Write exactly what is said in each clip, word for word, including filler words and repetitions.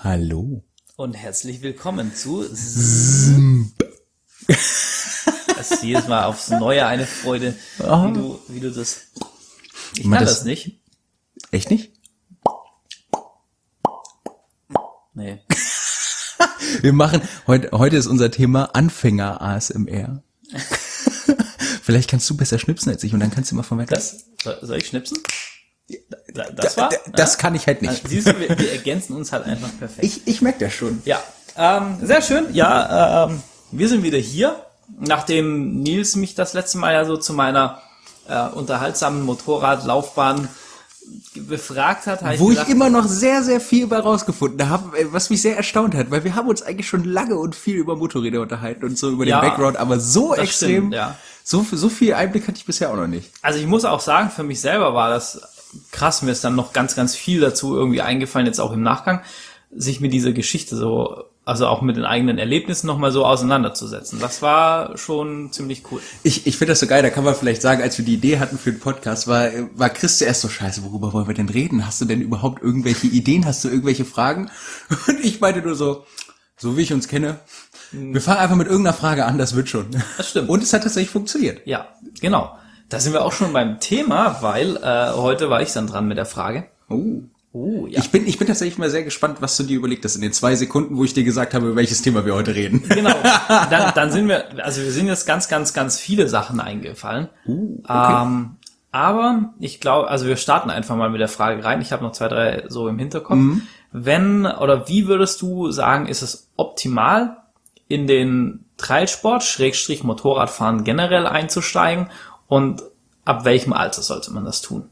Hallo. Und herzlich willkommen zu Zimp. Das ist jedes Mal aufs Neue eine Freude, wie du, wie du das... Ich kann das, das nicht. Echt nicht? Nee. Wir machen, heute, heute ist unser Thema Anfänger-A S M R. Vielleicht kannst du besser schnipsen als ich und dann kannst du mal von weg. Das, soll ich schnipsen? Das war? Das kann ich halt nicht. Also, siehst du, wir, wir ergänzen uns halt einfach perfekt. Ich, ich merke das schon. Ja, ähm, sehr schön. Ja, ähm, wir sind wieder hier, nachdem Nils mich das letzte Mal ja so zu meiner äh, unterhaltsamen Motorradlaufbahn befragt hat. Wo ich, gedacht, ich immer noch sehr, sehr viel bei rausgefunden habe, was mich sehr erstaunt hat, weil wir haben uns eigentlich schon lange und viel über Motorräder unterhalten und so über ja, den Background, aber so extrem, stimmt, ja. so, so viel Einblick hatte ich bisher auch noch nicht. Also ich muss auch sagen, für mich selber war das krass, mir ist dann noch ganz, ganz viel dazu irgendwie eingefallen, jetzt auch im Nachgang, sich mit dieser Geschichte so, also auch mit den eigenen Erlebnissen nochmal so auseinanderzusetzen. Das war schon ziemlich cool. Ich, ich finde das so geil, da kann man vielleicht sagen, als wir die Idee hatten für den Podcast, war, war Chris zuerst so, scheiße, worüber wollen wir denn reden? Hast du denn überhaupt irgendwelche Ideen? Hast du irgendwelche Fragen? Und ich meinte nur so, so wie ich uns kenne, wir fangen einfach mit irgendeiner Frage an, das wird schon. Das stimmt. Und es hat tatsächlich funktioniert. Ja, genau. Da sind wir auch schon beim Thema, weil äh, heute war ich dann dran mit der Frage. Oh. Oh, ja. Ich bin, ich bin tatsächlich mal sehr gespannt, was du dir überlegt hast in den zwei Sekunden, wo ich dir gesagt habe, über welches Thema wir heute reden. Genau. Dann, dann sind wir, also wir sind jetzt ganz, ganz, ganz viele Sachen eingefallen. Uh, okay. Ähm, aber ich glaube, also wir starten einfach mal mit der Frage rein. Ich habe noch zwei, drei so im Hinterkopf. Mhm. Wenn oder wie würdest du sagen, ist es optimal, in den Trailsport, Schrägstrich Motorradfahren generell einzusteigen und ab welchem Alter sollte man das tun?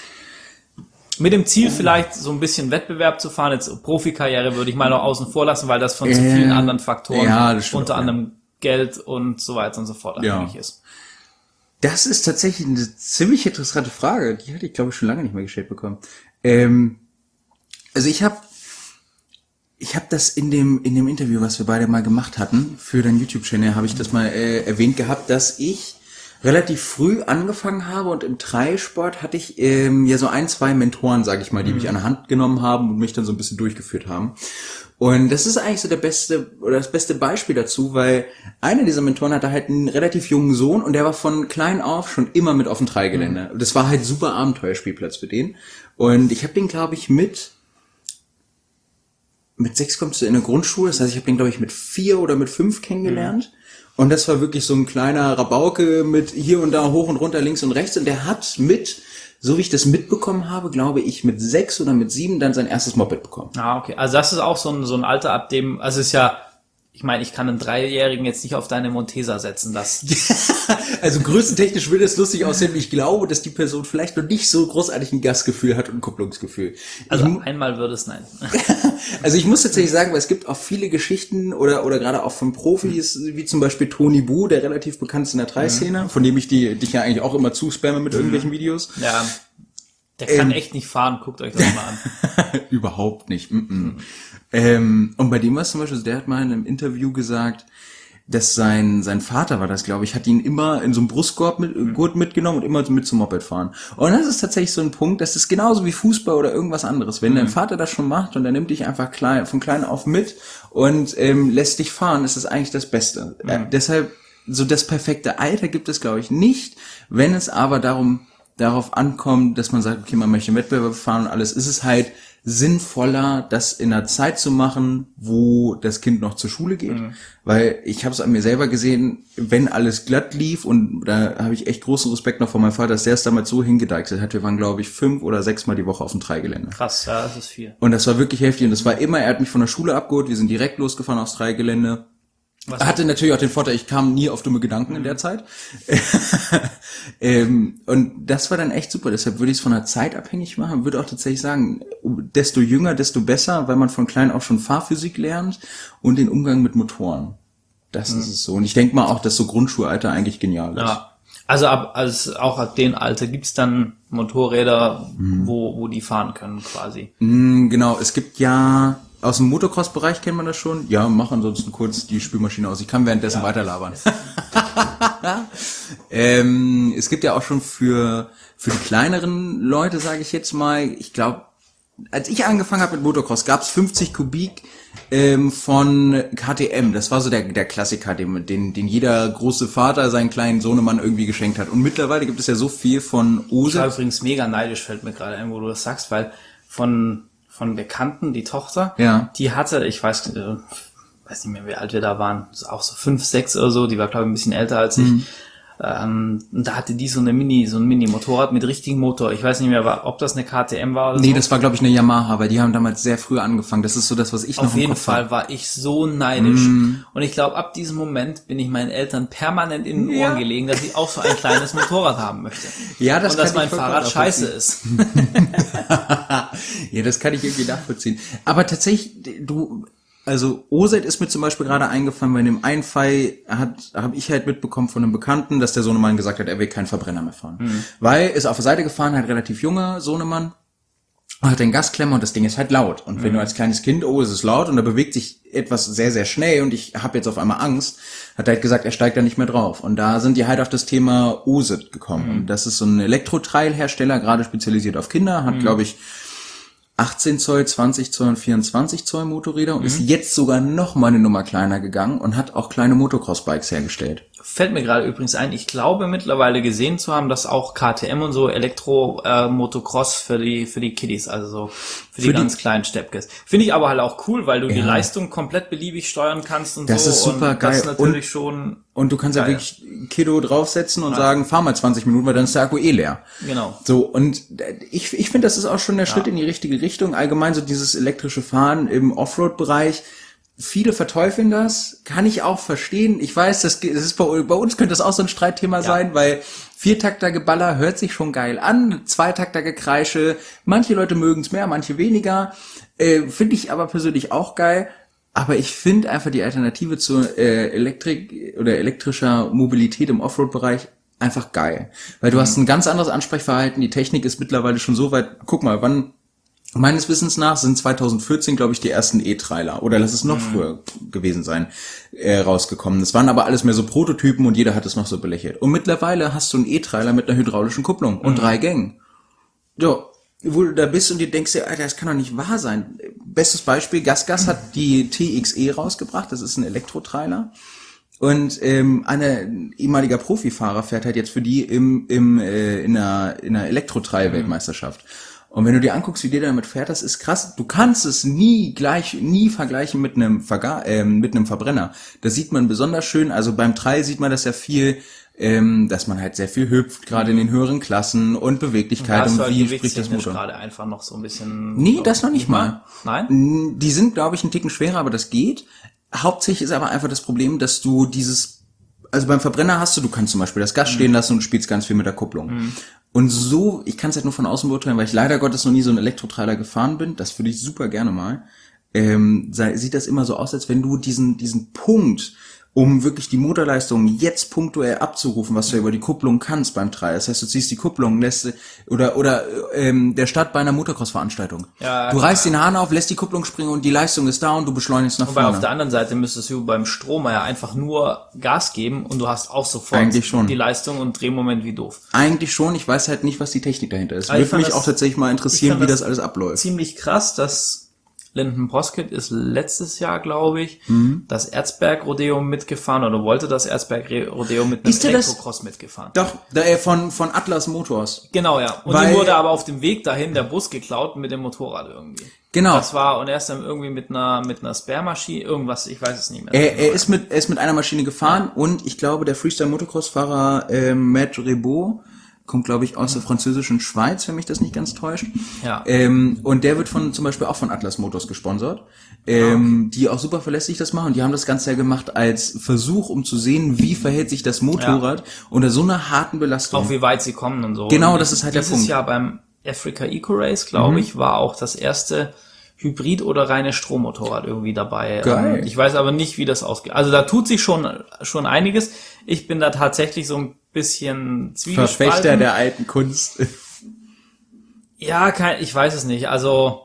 Mit dem Ziel vielleicht so ein bisschen Wettbewerb zu fahren, jetzt Profikarriere würde ich mal noch außen vor lassen, weil das von äh, zu vielen anderen Faktoren, ja, unter auch, anderem ja. Geld und so weiter und so fort abhängig ja. ist. Das ist tatsächlich eine ziemlich interessante Frage, die hatte ich glaube ich schon lange nicht mehr gestellt bekommen. Ähm, also ich habe ich habe das in dem in dem Interview, was wir beide mal gemacht hatten, für deinen YouTube-Channel, habe ich das mal äh, erwähnt gehabt, dass ich relativ früh angefangen habe und im Trailsport hatte ich ähm, ja so ein, zwei Mentoren, sage ich mal, die mhm. mich an der Hand genommen haben und mich dann so ein bisschen durchgeführt haben. Und das ist eigentlich so der beste oder das beste Beispiel dazu, weil einer dieser Mentoren hatte halt einen relativ jungen Sohn und der war von klein auf schon immer mit auf dem Trailgelände. Mhm. Das war halt super Abenteuerspielplatz für den. Und ich habe den, glaube ich, mit mit sechs kommst du in eine Grundschule, das heißt, ich habe den, glaube ich, mit vier oder mit fünf kennengelernt. Mhm. Und das war wirklich so ein kleiner Rabauke mit hier und da hoch und runter, links und rechts. Und der hat mit, so wie ich das mitbekommen habe, glaube ich, mit sechs oder mit sieben dann sein erstes Moped bekommen. Ah, okay. Also das ist auch so ein, so ein Alter, ab dem, also es ist ja, ich meine, ich kann einen Dreijährigen jetzt nicht auf deine Montesa setzen, das. Also größentechnisch würde es lustig aussehen. Ich glaube, dass die Person vielleicht noch nicht so großartig ein Gasgefühl hat und ein Kupplungsgefühl. Also ich, einmal würde es nein. Also ich muss tatsächlich sagen, weil es gibt auch viele Geschichten oder oder gerade auch von Profis, wie zum Beispiel Tony Bu, der relativ bekannt ist in der Trail-Szene, mhm. von dem ich die dich ja eigentlich auch immer zuspamme mit mhm. irgendwelchen Videos. Ja. Der kann ähm, echt nicht fahren, guckt euch das mal an. Überhaupt nicht. Mm -mm. Mhm. Ähm, und bei dem war es zum Beispiel, der hat mal in einem Interview gesagt, dass sein sein Vater war das, glaube ich, hat ihn immer in so einem Brustgurt mit, Gurt mitgenommen und immer mit zum Moped fahren. Und das ist tatsächlich so ein Punkt, das ist genauso wie Fußball oder irgendwas anderes. Wenn mhm. dein Vater das schon macht und er nimmt dich einfach klein, von klein auf mit und ähm, lässt dich fahren, ist das eigentlich das Beste. Mhm. Äh, deshalb, so das perfekte Alter gibt es, glaube ich, nicht. Wenn es aber darum darauf ankommt, dass man sagt, okay, man möchte einen Wettbewerb fahren und alles, ist es halt sinnvoller, das in einer Zeit zu machen, wo das Kind noch zur Schule geht. Mhm. Weil ich habe es an mir selber gesehen, wenn alles glatt lief, und da habe ich echt großen Respekt noch vor meinem Vater, dass der es damals so hingedeichselt hat. Wir waren, glaube ich, fünf oder sechs Mal die Woche auf dem Trailgelände. Krass, ja, das ist viel. Und das war wirklich heftig. Und das war immer, er hat mich von der Schule abgeholt, wir sind direkt losgefahren aufs Trailgelände. Was hatte natürlich auch den Vorteil, ich kam nie auf dumme Gedanken mhm. in der Zeit. ähm, und das war dann echt super. Deshalb würde ich es von der Zeit abhängig machen. Würde auch tatsächlich sagen, desto jünger, desto besser, weil man von klein auf schon Fahrphysik lernt und den Umgang mit Motoren. Das mhm. ist es so. Und ich denke mal auch, dass so Grundschulalter eigentlich genial ist. Ja. Also ab, also auch ab dem Alter gibt's dann Motorräder, mhm. wo, wo die fahren können quasi. Mhm, genau. Es gibt ja... Aus dem Motocross-Bereich kennt man das schon. Ja, mach ansonsten kurz die Spülmaschine aus. Ich kann währenddessen ja. weiterlabern. ähm, es gibt ja auch schon für für die kleineren Leute, sage ich jetzt mal, ich glaube, als ich angefangen habe mit Motocross, gab's fünfzig Kubik ähm, von K T M. Das war so der, der Klassiker, den, den, den jeder große Vater seinen kleinen Sohnemann irgendwie geschenkt hat. Und mittlerweile gibt es ja so viel von Ich Ose. war übrigens mega neidisch, fällt mir gerade ein, wo du das sagst, weil von von Bekannten, die Tochter, Ja. die hatte, ich weiß, äh, weiß nicht mehr, wie alt wir da waren, auch so fünf, sechs oder so, die war, glaube ich, ein bisschen älter als ich. Mhm. Ähm, und da hatte die so eine Mini, so ein Mini-Motorrad mit richtigem Motor. Ich weiß nicht mehr, ob das eine K T M war oder Nee, so. das war, glaube ich, eine Yamaha, weil die haben damals sehr früh angefangen. Das ist so das, was ich noch Auf im jeden Kopf Fall habe. war ich so neidisch. Mm. Und ich glaube, ab diesem Moment bin ich meinen Eltern permanent in den Ja. Ohren gelegen, dass ich auch so ein kleines Motorrad haben möchte. Ja, das Und dass kann mein ich vollkommen Fahrrad scheiße nachvollziehen. ist. Ja, das kann ich irgendwie nachvollziehen. Aber tatsächlich, du, also O Z ist mir zum Beispiel gerade eingefallen, weil in dem einen Fall hat, habe ich halt mitbekommen von einem Bekannten, dass der Sohnemann gesagt hat, er will keinen Verbrenner mehr fahren. Mhm. Weil ist auf der Seite gefahren, hat relativ junger Sohnemann, hat den Gasklemmer und das Ding ist halt laut. Und wenn Mhm. du als kleines Kind, oh, es ist laut und da bewegt sich etwas sehr, sehr schnell und ich habe jetzt auf einmal Angst, hat er halt gesagt, er steigt da nicht mehr drauf. Und da sind die halt auf das Thema O Z gekommen. Mhm. Und das ist so ein Elektro-Trail-Hersteller, gerade spezialisiert auf Kinder, hat, Mhm. glaube ich, achtzehn Zoll, zwanzig Zoll und vierundzwanzig Zoll Motorräder und Mhm. ist jetzt sogar noch mal eine Nummer kleiner gegangen und hat auch kleine Motocross-Bikes hergestellt. Fällt mir gerade übrigens ein, ich glaube mittlerweile gesehen zu haben, dass auch K T M und so Elektro-Motocross für die für die Kiddies, also so für die Für die- ganz kleinen Steppkes. Finde ich aber halt auch cool, weil du die Ja. Leistung komplett beliebig steuern kannst und Das so. ist super und geil. Das ist natürlich Und- schon, Und du kannst ja Geil. wirklich Kiddo draufsetzen und Ja. sagen, fahr mal zwanzig Minuten, weil dann ist der Akku eh leer. genau. So, und ich, ich finde, das ist auch schon der Schritt Ja. in die richtige Richtung. Allgemein so dieses elektrische Fahren im Offroad-Bereich. Viele verteufeln das, kann ich auch verstehen. Ich weiß, das, das ist bei, bei uns könnte das auch so ein Streitthema Ja. sein, weil Viertakter-Geballer hört sich schon geil an, Zweitakter-Gekreische, manche Leute mögen es mehr, manche weniger. Äh, finde ich aber persönlich auch geil. Aber ich finde einfach die Alternative zur äh, Elektrik oder elektrischer Mobilität im Offroad-Bereich einfach geil. Weil du hast ein ganz anderes Ansprechverhalten, die Technik ist mittlerweile schon so weit, guck mal, wann, meines Wissens nach sind zwanzig vierzehn, glaube ich, die ersten E-Trailer, oder lass es noch Mhm. früher gewesen sein, äh, rausgekommen. Das waren aber alles mehr so Prototypen und jeder hat es noch so belächelt. Und mittlerweile hast du einen E-Trailer mit einer hydraulischen Kupplung und Mhm. drei Gängen. So, wo du da bist und dir denkst, ja, Alter, das kann doch nicht wahr sein. Bestes Beispiel, GasGas hat die T X E rausgebracht, das ist ein Elektro-Trailer. Und ähm, ein ehemaliger Profifahrer fährt halt jetzt für die im, im, äh, in einer, in einer Elektro-Trail-Weltmeisterschaft. Und wenn du dir anguckst, wie der damit fährt, das ist krass. Du kannst es nie gleich, nie vergleichen mit einem Verga äh, mit einem Verbrenner. Das sieht man besonders schön. Also beim Trail sieht man das ja viel, ähm, dass man halt sehr viel hüpft, gerade in den höheren Klassen und Beweglichkeit Da hast und du halt wie spricht das gewichtstechnisch Motor. gerade einfach noch so ein bisschen. Nee, das noch nicht mal. Nein? Die sind, glaube ich, einen Ticken schwerer, aber das geht. Hauptsächlich ist aber einfach das Problem, dass du dieses, also beim Verbrenner hast du, du kannst zum Beispiel das Gas stehen lassen und du spielst ganz viel mit der Kupplung. Und so, ich kann es halt nur von außen beurteilen, weil ich leider Gottes noch nie so einen Elektrotrailer gefahren bin, das würde ich super gerne mal, ähm, sei, sieht das immer so aus, als wenn du diesen, diesen Punkt, um wirklich die Motorleistung jetzt punktuell abzurufen, was du über die Kupplung kannst beim Trail. Das heißt, du ziehst die Kupplung, lässt oder oder ähm, der Start bei einer Motocross-Veranstaltung. Ja, du klar. reißt den Hahn auf, lässt die Kupplung springen und die Leistung ist da und du beschleunigst nach Wobei vorne. auf der anderen Seite müsstest du beim Stromer ja einfach nur Gas geben und du hast auch sofort Eigentlich schon. die Leistung und Drehmoment wie doof. Eigentlich schon, ich weiß halt nicht, was die Technik dahinter ist. Aber ich Würde fand mich das- auch tatsächlich mal ich interessieren, fand wie das das alles abläuft. Ziemlich krass, dass Lyndon Poskitt ist letztes Jahr, glaube ich, Mhm. das Erzberg-Rodeo mitgefahren oder wollte das Erzberg-Rodeo mit einem Ist der das- Elektrocross mitgefahren. Doch, da, äh, von von Atlas Motors. Genau, ja. Und Weil- ihm wurde aber auf dem Weg dahin der Bus geklaut mit dem Motorrad irgendwie. Genau. Das war, und er ist dann irgendwie mit einer, mit einer Spare-Maschine, irgendwas, ich weiß es nicht mehr. Er, er ist mit er ist mit einer Maschine gefahren und ich glaube, der Freestyle Motocross-Fahrer äh, Matt Rebaud kommt, glaube ich, aus der französischen Schweiz, wenn mich das nicht ganz täuscht. Ja. Ähm, und der wird von zum Beispiel auch von Atlas Motors gesponsert, ähm, die auch super verlässlich das machen. Und die haben das Ganze ja gemacht als Versuch, um zu sehen, wie verhält sich das Motorrad unter so einer harten Belastung. Auch wie weit sie kommen und so. Genau, Und das ist halt der dieses Punkt. Jahr beim Africa Eco Race, glaube ich, war auch das erste Hybrid- oder reine Strommotorrad irgendwie dabei. Geil. Ähm, Ich weiß aber nicht, wie das ausgeht. Also da tut sich schon, schon einiges. Ich bin da tatsächlich so ein bisschen zwiegespalten. Verfechter der alten Kunst. Ja, kein, ich weiß es nicht. Also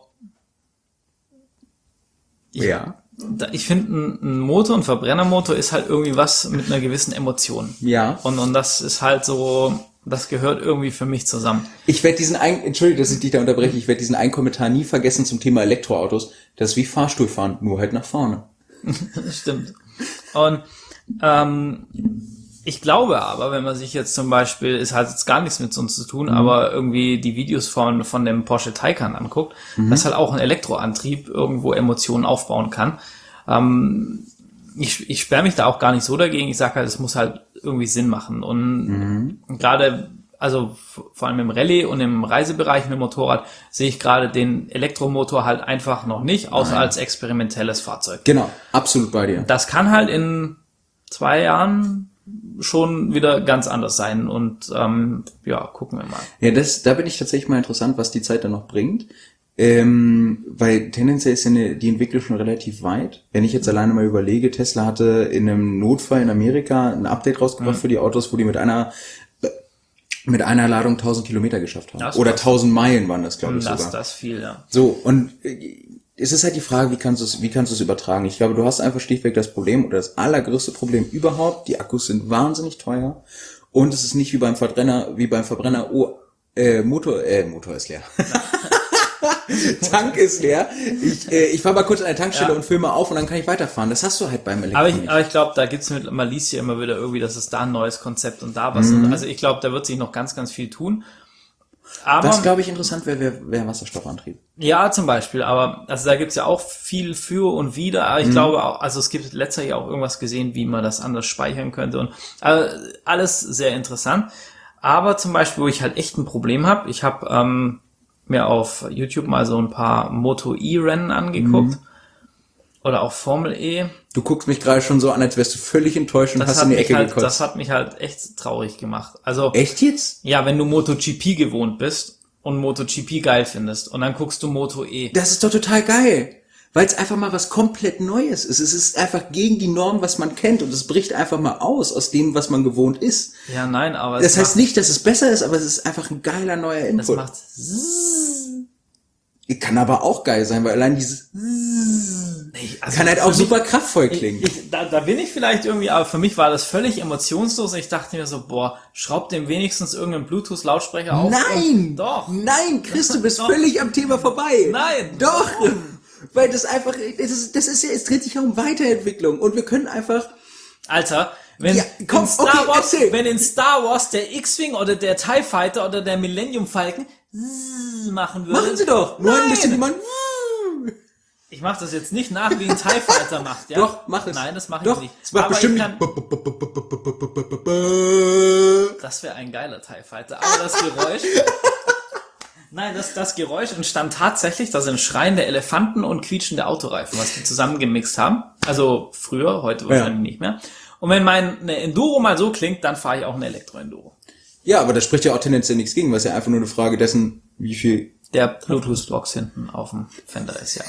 ich, Ja. da- ich finde, ein, ein Motor, ein Verbrennermotor ist halt irgendwie was mit einer gewissen Emotion. Ja. Und, und das ist halt so, Das gehört irgendwie für mich zusammen. Ich werde diesen ein, Entschuldigung, dass ich dich da unterbreche, ich werde diesen einen Kommentar nie vergessen zum Thema Elektroautos. Das ist wie Fahrstuhlfahren, nur halt nach vorne. Stimmt. Und ähm, ich glaube aber, wenn man sich jetzt zum Beispiel, es hat jetzt gar nichts mit uns zu tun, mhm. aber irgendwie die Videos von von dem Porsche Taycan anguckt, mhm. dass halt auch ein Elektroantrieb irgendwo Emotionen aufbauen kann. Ähm, ich ich sperre mich da auch gar nicht so dagegen. Ich sage halt, es muss halt irgendwie Sinn machen. Und mhm. gerade, also vor allem im Rallye und im Reisebereich mit dem Motorrad, sehe ich gerade den Elektromotor halt einfach noch nicht, außer Nein. als experimentelles Fahrzeug. Genau, absolut bei dir. Das kann halt in zwei Jahren schon wieder ganz anders sein und ähm, ja, gucken wir mal. Ja, das, da bin ich tatsächlich mal interessant, was die Zeit dann noch bringt. Ähm, weil tendenziell ist ja eine, die Entwicklung schon relativ weit. Wenn ich jetzt alleine mal überlege, Tesla hatte in einem Notfall in Amerika ein Update rausgebracht mhm. für die Autos, wo die mit einer mit einer Ladung tausend Kilometer geschafft haben. Oder tausend Meilen waren das, glaube ich, das, sogar. Das viel, ja. So, und es ist halt die Frage, wie kannst du es, wie kannst du es übertragen? Ich glaube, du hast einfach schlichtweg das Problem, oder das allergrößte Problem überhaupt, die Akkus sind wahnsinnig teuer und es ist nicht wie beim Verbrenner, wie beim Verbrenner, oh, äh, Motor, äh, Motor ist leer. Tank ist leer. Ich, äh, ich fahre mal kurz an der Tankstelle ja. und fülle mal auf und dann kann ich weiterfahren. Das hast du halt beim Elektro. Aber ich, aber ich glaube, da gibt's mit Malicia immer wieder irgendwie, dass es da ein neues Konzept und da was. Mhm. Und also ich glaube, da wird sich noch ganz, ganz viel tun. Aber, was, glaube ich, interessant wäre, wäre wär Wasserstoffantrieb. Ja, zum Beispiel. Aber also da gibt's ja auch viel für und wider. Aber ich mhm. glaube auch, also es gibt letztlich auch irgendwas gesehen, wie man das anders speichern könnte. Und also alles sehr interessant. Aber zum Beispiel, wo ich halt echt ein Problem habe, ich habe ähm, mir auf YouTube mal so ein paar Moto-E-Rennen angeguckt. Mhm. Oder auch Formel E. Du guckst mich gerade schon so an, als wärst du völlig enttäuscht und das hast in die Ecke halt, gekotzt. Das hat mich halt echt traurig gemacht. Also echt jetzt? Ja, wenn du MotoGP gewohnt bist und MotoGP geil findest und dann guckst du Moto E. Das ist doch total geil. Weil es einfach mal was komplett Neues ist. Es ist einfach gegen die Norm, was man kennt. Und es bricht einfach mal aus, aus dem, was man gewohnt ist. Ja, nein, aber... Das heißt nicht, dass es besser ist, aber es ist einfach ein geiler neuer Input. Das macht... Kann aber auch geil sein, weil allein dieses... Nee, also kann halt auch super kraftvoll klingen. Ich, ich, da, da bin ich vielleicht irgendwie, aber für mich war das völlig emotionslos. Ich dachte mir so, boah, schraub dem wenigstens irgendeinen Bluetooth-Lautsprecher auf. Nein! Doch! Nein, Chris, du bist völlig am Thema vorbei. Nein! Doch! Weil das einfach, das ist, das ist ja, es dreht sich ja um Weiterentwicklung und wir können einfach... Alter, wenn, ja, komm, in Star okay, Wars, wenn in Star Wars der X-Wing oder der TIE Fighter oder der Millennium Falcon machen würde... Machen sie doch! Nur ein bisschen jemand... Ich mach das jetzt nicht nach, wie ein TIE Fighter macht, ja? Doch, mach es. Nein, das mache ich nicht. Das macht aber bestimmt kann, das wäre ein geiler TIE Fighter. Aber das Geräusch... Nein, das, das Geräusch entstand tatsächlich, da sind schreiende Elefanten und quietschende Autoreifen, was die zusammengemixt haben. Also früher, heute wahrscheinlich ja. nicht mehr. Und wenn meine Enduro mal so klingt, dann fahre ich auch eine Elektro-Enduro. Ja, aber da spricht ja auch tendenziell nichts gegen, was ja einfach nur eine Frage dessen, wie viel... Der Bluetooth-Box hinten auf dem Fender ist, ja.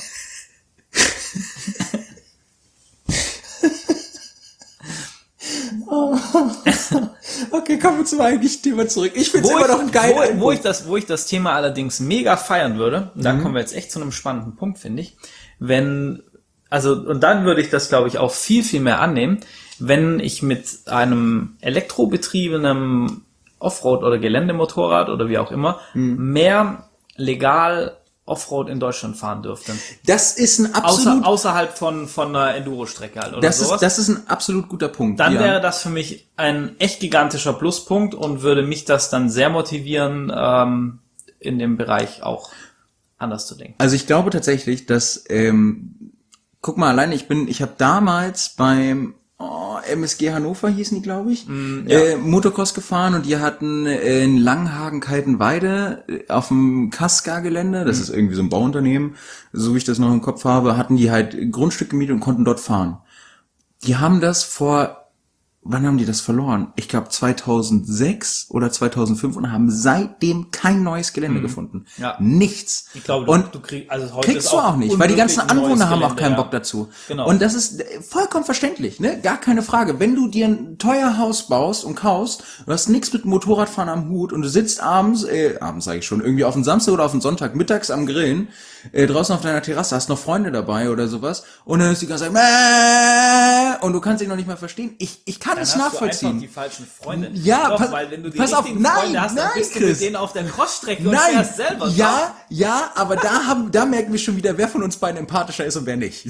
Okay, kommen wir zum eigentlichen Thema zurück. Ich finde es immer noch ein geiler wo, wo ich das, wo ich das Thema allerdings mega feiern würde, mhm. da kommen wir jetzt echt zu einem spannenden Punkt, finde ich. Wenn, also, und dann würde ich das, glaube ich, auch viel, viel mehr annehmen, wenn ich mit einem elektrobetriebenen Offroad- oder Geländemotorrad oder wie auch immer mhm. mehr legal Offroad in Deutschland fahren dürfte. Das ist ein absolut... Außer, außerhalb von, von einer Enduro-Strecke halt oder das sowas. Ist, das ist ein absolut guter Punkt. Dann ja. wäre das für mich ein echt gigantischer Pluspunkt und würde mich das dann sehr motivieren, ähm, in dem Bereich auch anders zu denken. Also ich glaube tatsächlich, dass... Ähm, guck mal, alleine ich bin... Ich habe damals beim... Oh, M S G Hannover hießen die, glaube ich, mm, ja. äh, Motocross gefahren und die hatten äh, in Langenhagen-Kaltenweide äh, auf dem Kaska-Gelände, das mm. ist irgendwie so ein Bauunternehmen, so wie ich das noch im Kopf habe, hatten die halt Grundstück gemietet und konnten dort fahren. Die haben das vor, wann haben die das verloren? Ich glaube zweitausendsechs oder zweitausendfünf und haben seitdem kein neues Gelände mm. gefunden. Ja. Nichts. Ich glaube, du, und du krieg, also heute kriegst du auch nicht, weil die ganzen Anwohner haben auch keinen ja. Bock dazu. Genau. Und das ist vollkommen verständlich, ne? Gar keine Frage. Wenn du dir ein teuer Haus baust und kaufst, du hast nichts mit Motorradfahren am Hut und du sitzt abends, äh, abends sage ich schon, irgendwie auf dem Samstag oder auf dem Sonntag mittags am Grillen, äh, draußen auf deiner Terrasse, hast noch Freunde dabei oder sowas und dann ist die ganze Zeit, Mäh! Und du kannst dich noch nicht mal verstehen. Ich, ich kann es Dann hast nachvollziehen. Du einfach die falschen Freunde. Ja, Doch, pass, weil wenn du die pass auf, richtigen nein, Freunde hast, dann nein, bist du Chris. mit denen auf der Crossstrecke und Nein, fährst selber. ja, ja, aber da haben, da merken wir schon wieder, wer von uns beiden empathischer ist und wer nicht.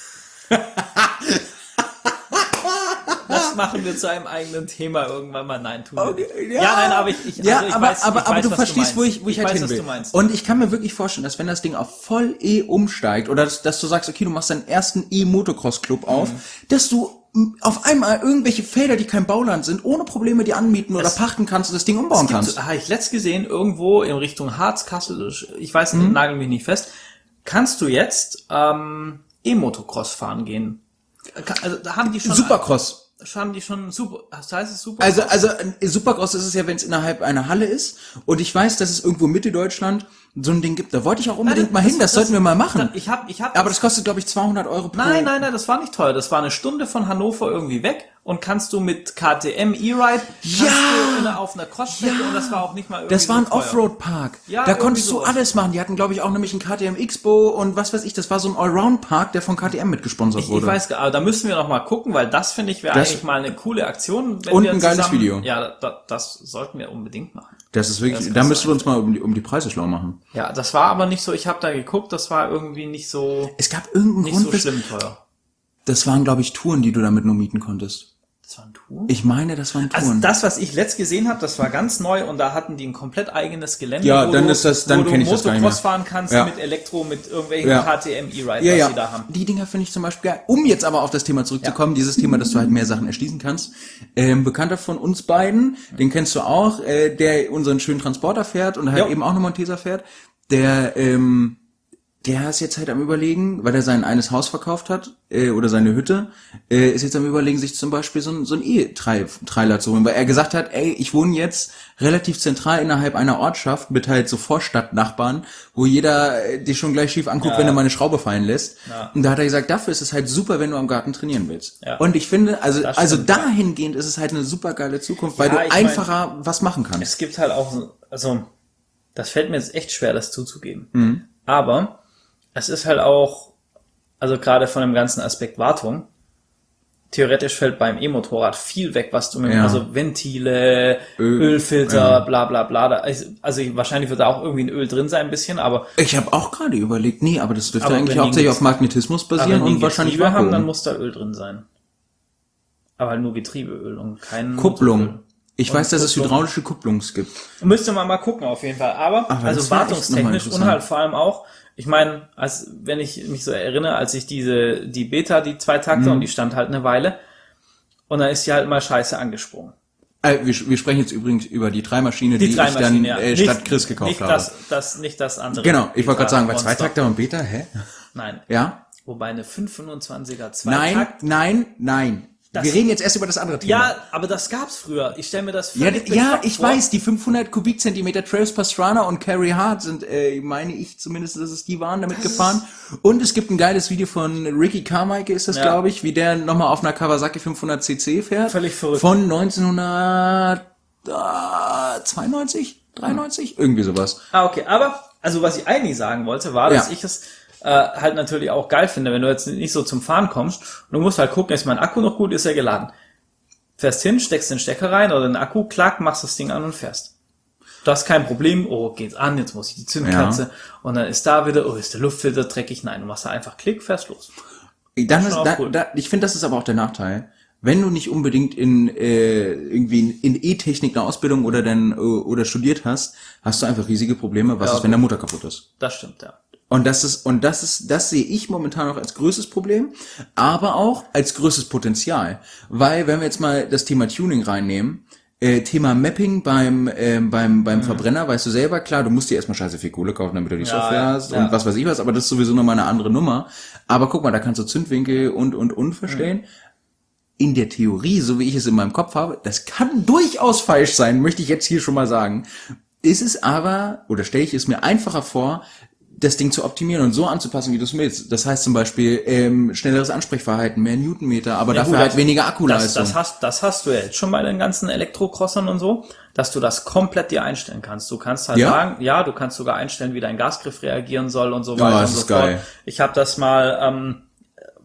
Das machen wir zu einem eigenen Thema irgendwann mal. Nein, tun wir Okay, nicht. ja. Ja, nein, aber ich, ich, Ja, also ich aber, weiß, aber, ich aber weiß, du was verstehst, du wo meinst. ich, wo ich, ich halt weiß, hin was will. du meinst. Und ich kann mir wirklich vorstellen, dass wenn das Ding auf voll E umsteigt oder dass, dass du sagst, okay, du machst deinen ersten E-Motocross-Club auf, Mhm. dass du m, auf einmal irgendwelche Felder, die kein Bauland sind, ohne Probleme die anmieten oder Es- pachten kannst und das Ding umbauen Es gibt, kannst. habe ich letzt gesehen, irgendwo in Richtung Harz, Kassel, ich weiß nicht, nagel mich nicht fest, kannst du jetzt ähm, E-Motocross fahren gehen. Also da haben die schon Supercross. haben die schon super, das heißt es super. Also, also äh, Supercross ist es ja, wenn es innerhalb einer Halle ist. Und ich weiß, dass es irgendwo Mitte Deutschland so ein Ding gibt. Da wollte ich auch unbedingt mal hin. Das, sollten wir mal machen. Ich habe, ich habe. Aber das kostet, glaube ich, zweihundert Euro pro. Nein, nein, nein, das war nicht teuer. Das war eine Stunde von Hannover irgendwie weg und kannst du mit K T M E-Ride kannst Ja! du in einer, auf einer Crossstrecke Ja! und das war auch nicht mal irgendwie Das war ein so teuer. Offroad-Park. Ja, da irgendwie konntest du sowas. alles machen. Die hatten, glaube ich, auch nämlich einen K T M Expo und was weiß ich. Das war so ein Allround-Park, der von K T M mitgesponsert Ich, wurde. ich weiß, aber da müssen wir noch mal gucken, weil das finde ich wäre Das- eigentlich mal eine coole Aktion. Wenn Und wir ein geiles zusammen, Video. Ja, da, das sollten wir unbedingt machen. Das ist wirklich, Das da kannst müssen du wir uns mal um die, um die Preise schlau machen. Ja, das war aber nicht so, ich habe da geguckt, das war irgendwie nicht so, Es gab irgendeinen nicht Grund, so wes- schlimm teuer. das waren, glaube ich, Touren, die du damit nur mieten konntest. Das war ein Tour? Ich meine, das waren Touren. Also das, was ich letzt gesehen habe, das war ganz neu und da hatten die ein komplett eigenes Gelände, Ja, wo dann du, ist das- dann wo du kenn ich das gar nicht mehr. Motocross fahren kannst Ja. mit Elektro, mit irgendwelchen Ja. K T M E-Ride, Ja, was ja, die da haben. die Dinger finde ich zum Beispiel geil. Um jetzt aber auf das Thema zurückzukommen, dieses Thema, dass du halt mehr Sachen erschließen kannst. Ähm, Bekannter von uns beiden, den kennst du auch, äh, der unseren schönen Transporter fährt und halt Jo. eben auch eine Montesa fährt, der, ähm, der ist jetzt halt am Überlegen, weil er sein eines Haus verkauft hat, äh, oder seine Hütte, äh, ist jetzt am Überlegen, sich zum Beispiel so ein, so ein E-Trailer zu holen, weil er gesagt hat, ey, ich wohne jetzt relativ zentral innerhalb einer Ortschaft mit halt so Vorstadtnachbarn, wo jeder äh, dich schon gleich schief anguckt, Ja. wenn er mal eine Schraube fallen lässt. Ja. Und da hat er gesagt, dafür ist es halt super, wenn du am Garten trainieren willst. Ja. Und ich finde, also, Das also stimmt, ja. dahingehend ist es halt eine super geile Zukunft, weil Ja, du ich mein- einfacher was machen kannst. Es gibt halt auch, so- also das fällt mir jetzt echt schwer, das zuzugeben. Mhm. Aber es ist halt auch, also gerade von dem ganzen Aspekt Wartung, theoretisch fällt beim E-Motorrad viel weg, was du mit, Ja. also Ventile, Öl, Ölfilter, ja. bla bla bla. Da, ist- also wahrscheinlich wird da auch irgendwie ein Öl drin sein, ein bisschen, aber, Ich habe auch gerade überlegt, nee, aber das dürfte Aber eigentlich wenn die hauptsächlich ein auf Magnetismus aber basieren wenn die und wahrscheinlich Getriebe haben, dann Vakuum. muss da Öl drin sein. Aber halt nur Getriebeöl und kein Kupplung. Motoröl. Ich Und weiß, dass es Kupplung. hydraulische Kupplungs gibt. Müsste man mal gucken auf jeden Fall. Aber, Aber also das wär echt noch mal wartungstechnisch und interessant. halt vor allem auch, ich meine, als wenn ich mich so erinnere, als ich diese, die Beta, die zwei Takte Mhm. und die stand halt eine Weile und dann ist die halt mal scheiße angesprungen. Äh, wir, wir sprechen jetzt übrigens über die Dreimaschine, die, Die ich dann Dreimaschine, ja. äh, Nicht- statt Chris gekauft nicht habe. Das, das, nicht das andere. Genau, ich wollte gerade sagen, bei Monster. Zweitakter und Beta, hä? Nein. Ja? Wobei eine fünf fünfundzwanziger Nein, Zweitakt. nein, nein. Das- wir reden jetzt erst über das andere Thema. Ja, aber das gab's früher. Ich stelle mir das Ja, völlig d- ja, bekloppt ich vor. weiß, die fünfhundert Kubikzentimeter Trails Pastrana und Carry Hard sind, äh, meine ich zumindest, dass es die waren, damit gefahren. Und es gibt ein geiles Video von Ricky Carmichael, ist das, Ja. glaube ich, wie der nochmal auf einer Kawasaki fünfhundert C C fährt. Völlig verrückt. Von neunzehnhundertzweiundneunzig, dreiundneunzig, irgendwie sowas. Ah, okay. Aber, also was ich eigentlich sagen wollte, war, dass Ja. ich es äh, halt natürlich auch geil finde, wenn du jetzt nicht so zum Fahren kommst. Und du musst halt gucken, ist mein Akku noch gut, ist er geladen. Fährst hin, steckst den Stecker rein oder den Akku, klack, machst das Ding an und fährst. Du hast kein Problem, oh, geht's an, jetzt muss ich die Zündkerze. Ja. Und dann ist da wieder, oh, ist der Luftfilter dreckig? Nein, du machst da einfach Klick, fährst los. Dann ist, schon auch da, cool. da, ich finde, das ist aber auch der Nachteil. Wenn du nicht unbedingt in äh, irgendwie in in E-Technik eine Ausbildung oder dann äh, oder studiert hast, hast du einfach riesige Probleme, was Ja, ist, wenn der Motor kaputt ist. Das stimmt, ja. Und das ist und das ist das sehe ich momentan noch als größtes Problem, aber auch als größtes Potenzial, weil wenn wir jetzt mal das Thema Tuning reinnehmen, äh, Thema Mapping beim ähm, beim beim Verbrenner, weißt du selber, klar, du musst dir erstmal scheiße viel Kohle kaufen, damit du die Ja, Software ja, hast ja. und was weiß ich was, aber das ist sowieso nochmal eine andere Nummer. Aber guck mal, da kannst du Zündwinkel und und und verstehen. In der Theorie, so wie ich es in meinem Kopf habe, das kann durchaus falsch sein, möchte ich jetzt hier schon mal sagen. Ist es aber, oder stelle ich es mir einfacher vor, das Ding zu optimieren und so anzupassen, wie du es willst. Das heißt zum Beispiel ähm, schnelleres Ansprechverhalten, mehr Newtonmeter, aber Ja, dafür gut, halt das- weniger Das, Akkuleistung. das, hast, das hast du ja jetzt schon bei den ganzen Elektrocrossern und so, dass du das komplett dir einstellen kannst. Du kannst halt Ja? sagen, ja, du kannst sogar einstellen, wie dein Gasgriff reagieren soll und so Ja, weiter das und so ist geil. fort. Ich habe das mal ähm,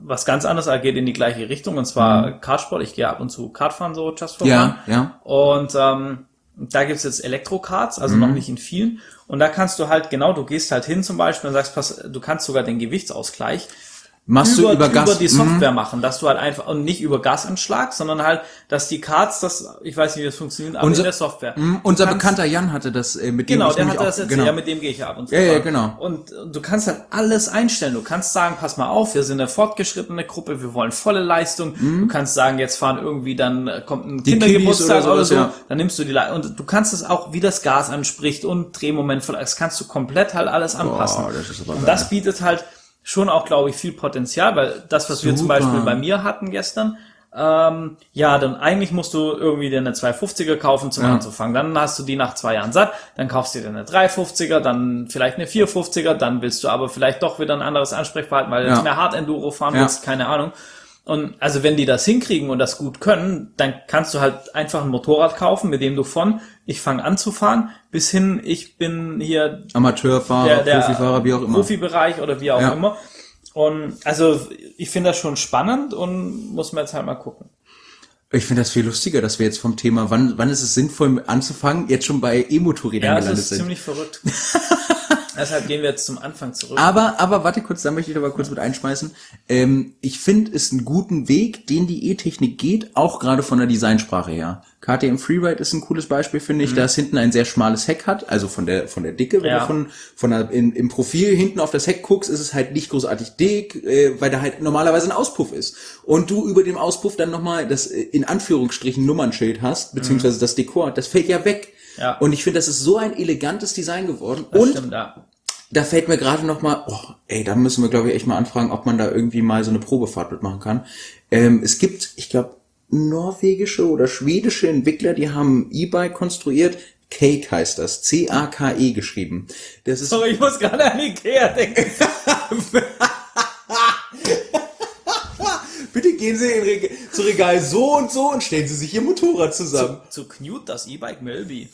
was ganz anderes, er geht in die gleiche Richtung, und zwar Mhm. Kartsport. Ich gehe ab und zu Kartfahren, so just for Ja, fun. ja. Und ähm, da gibt's jetzt Elektrokarts, also Mhm. noch nicht in vielen. Und da kannst du halt, genau, du gehst halt hin zum Beispiel und sagst, pass, du kannst sogar den Gewichtsausgleich Machst über, du über Gas? über die Software machen, dass du halt einfach, und nicht über Gasanschlag, sondern halt, dass die Karts, das, ich weiß nicht, wie das funktioniert, aber Unser- in der Software. Mhm. Du Unser kannst- bekannter Jan hatte das, äh, mit dem Genau, ich der nämlich hat das auch, jetzt, genau. ja, mit dem gehe ich ja ab und zu. Ja, ja, fahren. genau. Und du kannst halt alles einstellen. Du kannst sagen, pass mal auf, wir sind eine fortgeschrittene Gruppe, wir wollen volle Leistung. Du kannst sagen, jetzt fahren irgendwie, dann äh, kommt ein Die Kindergeburtstag Kiddies oder oder, sowas, so, ja. dann nimmst du die Leistung. Und du kannst es auch, wie das Gas anspricht und Drehmoment, das kannst du komplett halt alles anpassen. Boah, das ist aber und geil. das bietet halt schon auch, glaube ich, viel Potenzial, weil das, was wir zum Super. Beispiel bei mir hatten gestern, ähm, ja, dann eigentlich musst du irgendwie dir eine zweihundertfünfziger kaufen zum Ja. Anzufangen. Dann hast du die nach zwei Jahren satt, dann kaufst du dir eine dreihundertfünfziger, dann vielleicht eine vierhundertfünfziger, dann willst du aber vielleicht doch wieder ein anderes Ansprechverhalten, weil du Ja. jetzt mehr Hard Enduro fahren Ja. willst, keine Ahnung. Und also wenn die das hinkriegen und das gut können, dann kannst du halt einfach ein Motorrad kaufen, mit dem du von ich fange an zu fahren bis hin ich bin hier Amateurfahrer, der, der Profifahrer, wie auch immer. Profibereich oder wie auch Ja. immer. Und also ich finde das schon spannend und muss man jetzt halt mal gucken. Ich finde das viel lustiger, dass wir jetzt vom Thema, wann, wann ist es sinnvoll anzufangen, jetzt schon bei E-Motorrädern Ja, das gelandet ist sind. ziemlich verrückt. Deshalb gehen wir jetzt zum Anfang zurück. Aber, aber warte kurz, da möchte ich aber kurz mit einschmeißen. Ähm, ich finde es einen guten Weg, den die E-Technik geht, auch gerade von der Designsprache her. K T M Freeride ist ein cooles Beispiel, finde ich, da es hinten ein sehr schmales Heck hat, also von der von der Dicke, wenn Ja. du von von der, in, im Profil hinten auf das Heck guckst, ist es halt nicht großartig dick, äh, weil da halt normalerweise ein Auspuff ist. Und du über dem Auspuff dann nochmal das äh, in Anführungsstrichen Nummernschild hast, beziehungsweise das Dekor, das fällt ja weg. Ja. Und ich finde, das ist so ein elegantes Design geworden. Das Und stimmt, ja. da fällt mir gerade noch mal, oh, ey, da müssen wir, glaube ich, echt mal anfragen, ob man da irgendwie mal so eine Probefahrt mitmachen kann. Ähm, es gibt, ich glaube, norwegische oder schwedische Entwickler, die haben ein E-Bike konstruiert. Cake heißt das. C A K E geschrieben. Das ist, Sorry, ich muss gerade an Ikea denken. bitte gehen Sie in Reg- zu Regal so und so und stellen Sie sich Ihr Motorrad zusammen. Zu Knut, das E-Bike Melby.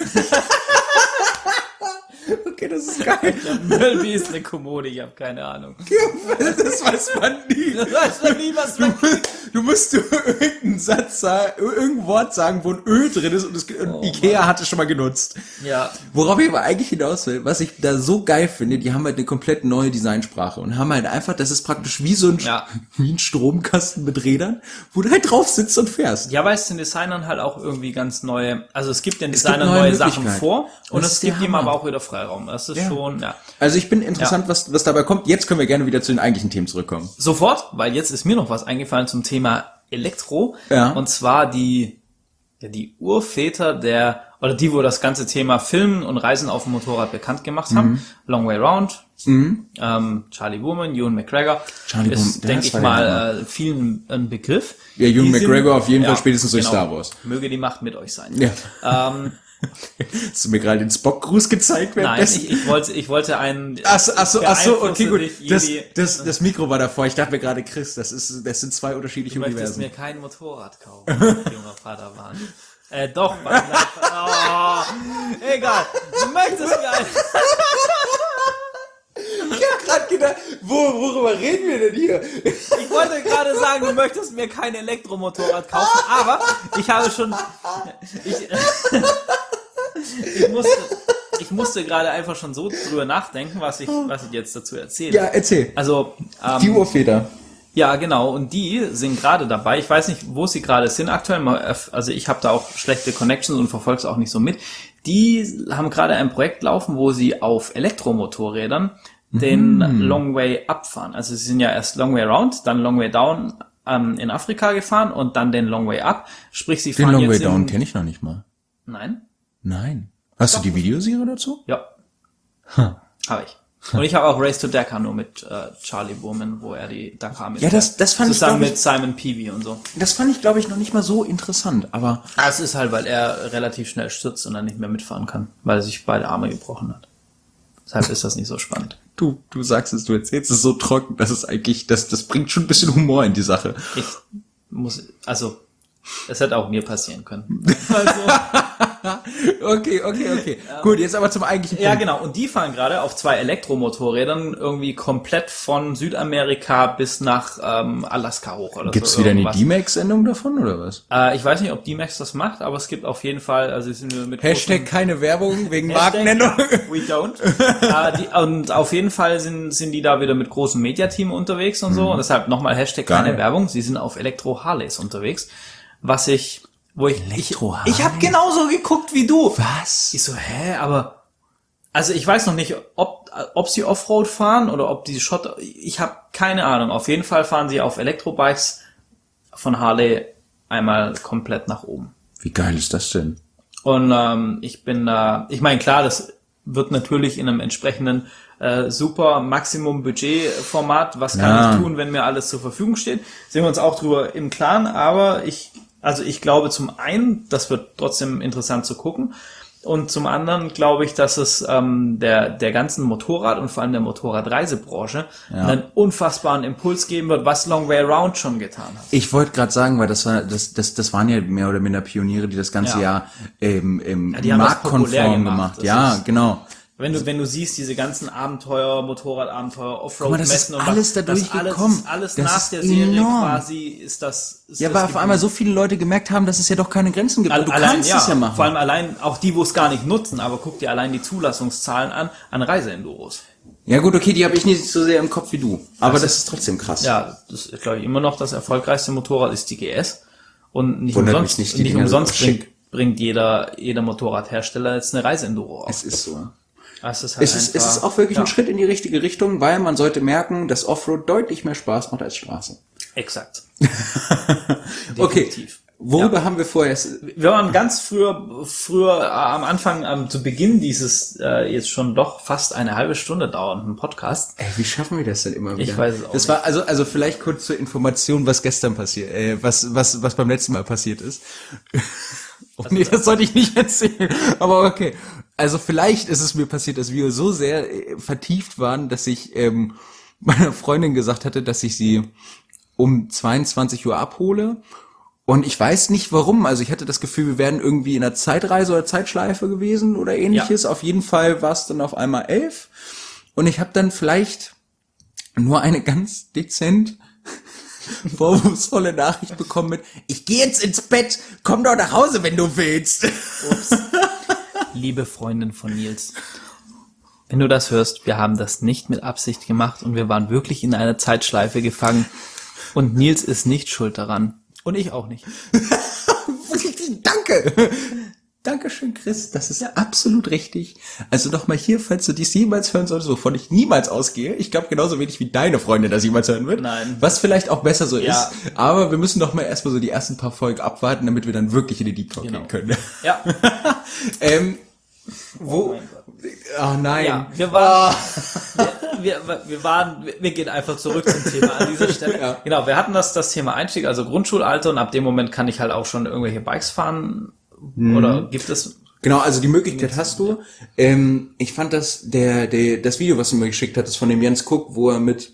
Okay, das ist geil. Melby ist eine Kommode, ich habe keine Ahnung. Das weiß man nie. Das weiß man nie, was man kriegt. Du musst du irgendeinen Satz sagen, irgendein Wort sagen, wo ein Ö drin ist und, das, und Oh, Ikea hat es schon mal genutzt. Ja, Worauf ich aber eigentlich hinaus will, was ich da so geil finde, die haben halt eine komplett neue Designsprache und haben halt einfach, das ist praktisch wie so ein, Ja. wie ein Stromkasten mit Rädern, wo du halt drauf sitzt und fährst. ja, weil es den Designern halt auch irgendwie ganz neue, also es gibt den Es gibt Designern neue neue Sachen Möglichkeiten. vor und Das es ist der gibt ihm Hammer. aber auch wieder Freiraum. Das ist Ja. schon, ja. Also ich bin interessant, was, was dabei kommt. Jetzt können wir gerne wieder zu den eigentlichen Themen zurückkommen. Sofort, weil jetzt ist mir noch was eingefallen zum Thema Elektro. Ja. Und zwar die, ja, die Urväter der, oder die, wo das ganze Thema Filmen und Reisen auf dem Motorrad bekannt gemacht haben. Mhm. Long Way Round, ähm, Charlie Woman, Ewan McGregor. Charlie Woman, ist, der denke ist ich war der mal, äh, vielen ein Begriff. Ja, Ewan Die sind- McGregor auf jeden ja, Fall spätestens durch genau. Star Wars. Möge die Macht mit euch sein. Ja. Ähm, Hast du mir gerade den Spock-Gruß gezeigt? nein, währenddessen? ich, ich wollte, ich wollte einen. Achso, achso, achso, okay, beeinflusse gut. dich, Das, Jedi. das, das Mikro war davor. Ich dachte mir gerade, Chris, das ist, das sind zwei unterschiedliche Du möchtest Universen. mir kein Motorrad kaufen, junger Padawan. Äh, doch, weil, oh, egal. Du möchtest mir ein, Ich hab grad gedacht, wo, worüber reden wir denn hier? ich wollte gerade sagen, du möchtest mir kein Elektromotorrad kaufen, aber ich habe schon, ich, ich musste, ich musste gerade einfach schon so drüber nachdenken, was ich, was ich jetzt dazu erzähle. Ja, erzähl. Also, ähm, Die Urväter. ja, genau. Und die sind gerade dabei. Ich weiß nicht, wo sie gerade sind aktuell. Mal, Also ich habe da auch schlechte Connections und verfolge es auch nicht so mit. Die haben gerade ein Projekt laufen, wo sie auf Elektromotorrädern den Long Way Up fahren. Also sie sind ja erst Long Way Round, dann Long Way Down ähm, in Afrika gefahren und dann den Long Way Up. Sprich, sie Den fahren Long jetzt Way Down in, kenne ich noch nicht mal. Nein? Nein. Hast du die Videoserie dazu? Ja. Habe ich. Und ich habe auch Race to Dakar nur mit äh, Charlie Bowman, wo er die Dakar mit Ja, das- das fand ich, zusammen glaub ich- mit Simon Peavy und so. Das fand ich, glaube ich, noch nicht mal so interessant, aber Ah, es ist halt, weil er relativ schnell stürzt und dann nicht mehr mitfahren kann, weil er sich beide Arme gebrochen hat. Deshalb ist das nicht so spannend. du, du sagst es, du erzählst es so trocken, dass es eigentlich, das, das bringt schon ein bisschen Humor in die Sache. Ich muss, also, es hätte auch mir passieren können. Also, Okay, okay, okay. Gut, jetzt aber zum eigentlichen Punkt. Ja, genau. Und die fahren gerade auf zwei Elektromotorrädern irgendwie komplett von Südamerika bis nach ähm, Alaska hoch. Oder Gibt's so wieder eine irgendwas. D-Max-Sendung davon, oder was? Äh, ich weiß nicht, ob D-Max das macht, aber es gibt auf jeden Fall, also sie sind mit Hashtag großen- keine Werbung wegen Hashtag, Markennennung. We don't. äh, die, und auf jeden Fall sind, sind die da wieder mit großem Mediateam unterwegs und so. Mhm. Und deshalb nochmal Hashtag Geil. keine Werbung. Sie sind auf Elektro-Harleys unterwegs. Was ich, wo ich, ich, Elektro-Harley? ich habe genauso geguckt wie du. Was? Ich so, hä, aber, also ich weiß noch nicht, ob, ob sie Offroad fahren oder ob die Schotter, ich habe keine Ahnung. Auf jeden Fall fahren sie auf Elektrobikes von Harley einmal komplett nach oben. Wie geil ist das denn? Und ähm, ich bin da, ich meine, klar, das wird natürlich in einem entsprechenden äh, super Maximum-Budget-Format, was kann Ja. ich tun, wenn mir alles zur Verfügung steht, sind wir uns auch drüber im Klaren, aber ich, also ich glaube zum einen, das wird trotzdem interessant zu gucken, und zum anderen glaube ich, dass es ähm, der der ganzen Motorrad- und vor allem der Motorradreisebranche Ja. einen unfassbaren Impuls geben wird, was Long Way Around schon getan hat. Ich wollte gerade sagen, weil das war das das das waren ja mehr oder minder Pioniere, die das ganze Ja. Jahr ähm, im Ja, die haben das populär marktkonform gemacht. gemacht. Das Ja, ist- genau. Wenn du, wenn du siehst, diese ganzen Abenteuer, Motorradabenteuer, Guck mal, das Offroad-Messen ist und alles was- dadurch das alles, gekommen. alles Das nach ist der Serie enorm. quasi ist das. Ist Ja, das weil auf geblieben. einmal so viele Leute gemerkt haben, dass es ja doch keine Grenzen gibt. Al- Und du allein, kannst ja, es ja machen. Vor allem allein auch die, wo es gar nicht nutzen, aber guck dir allein die Zulassungszahlen an, an Reiseenduros. Ja gut, okay, die habe ich nicht so sehr im Kopf wie du. Aber das, ist trotzdem krass. Ja, das ist, glaube ich, immer noch das erfolgreichste Motorrad ist die G S. Und nicht Wundert umsonst, mich nicht, die nicht Dinger sind umsonst auch schick. bringt, bringt jeder, jeder Motorradhersteller jetzt eine Reiseenduro auf. Es ist so. Es ist, halt Es ist, es einfach- ist auch wirklich ja, ein Schritt in die richtige Richtung, weil man sollte merken, dass Offroad deutlich mehr Spaß macht als Straße. Exakt. Okay, Definitiv. worüber haben wir vorher... Wir waren ganz früher, früher äh, am Anfang, ähm, zu Beginn dieses äh, jetzt schon doch fast eine halbe Stunde dauernden Podcast. Ey, wie schaffen wir das denn immer wieder? Ich weiß es auch Das war also also vielleicht kurz zur Information, was gestern passiert, äh, was was was beim letzten Mal passiert ist. Oh nee, das sollte ich nicht erzählen. Aber okay. Also vielleicht ist es mir passiert, dass wir so sehr äh, vertieft waren, dass ich ähm, meiner Freundin gesagt hatte, dass ich sie um zweiundzwanzig Uhr abhole. Und ich weiß nicht warum. Also ich hatte das Gefühl, wir wären irgendwie in einer Zeitreise oder Zeitschleife gewesen oder ähnliches. Auf jeden Fall war es dann auf einmal elf. Und ich habe dann vielleicht nur eine ganz dezent vorwurfsvolle Nachricht bekommen mit: Ich gehe jetzt ins Bett, komm doch nach Hause, wenn du willst. Ups. Liebe Freundin von Nils, wenn du das hörst, wir haben das nicht mit Absicht gemacht und wir waren wirklich in einer Zeitschleife gefangen und Nils ist nicht schuld daran. Und ich auch nicht. Danke. Dankeschön, Chris. Das ist absolut richtig. Also nochmal hier, falls du dies jemals hören solltest, wovon ich niemals ausgehe. Ich glaube genauso wenig wie deine Freundin das jemals hören wird. Nein. Was vielleicht auch besser so Ja. ist. Aber wir müssen doch mal erstmal so die ersten paar Folgen abwarten, damit wir dann wirklich in die Deep Talk Genau. gehen können. Ja. ähm, Wo? oh nein. Ja, wir waren, wir, wir, wir waren, wir gehen einfach zurück zum Thema an dieser Stelle. Ja. Genau, wir hatten das, das Thema Einstieg, also Grundschulalter, und ab dem Moment kann ich halt auch schon irgendwelche Bikes fahren. Oder gibt es? Genau, also die Möglichkeit hast du. Ähm, ich fand das, der, der, das Video, was du mir geschickt hattest von dem Jens Cook, wo er mit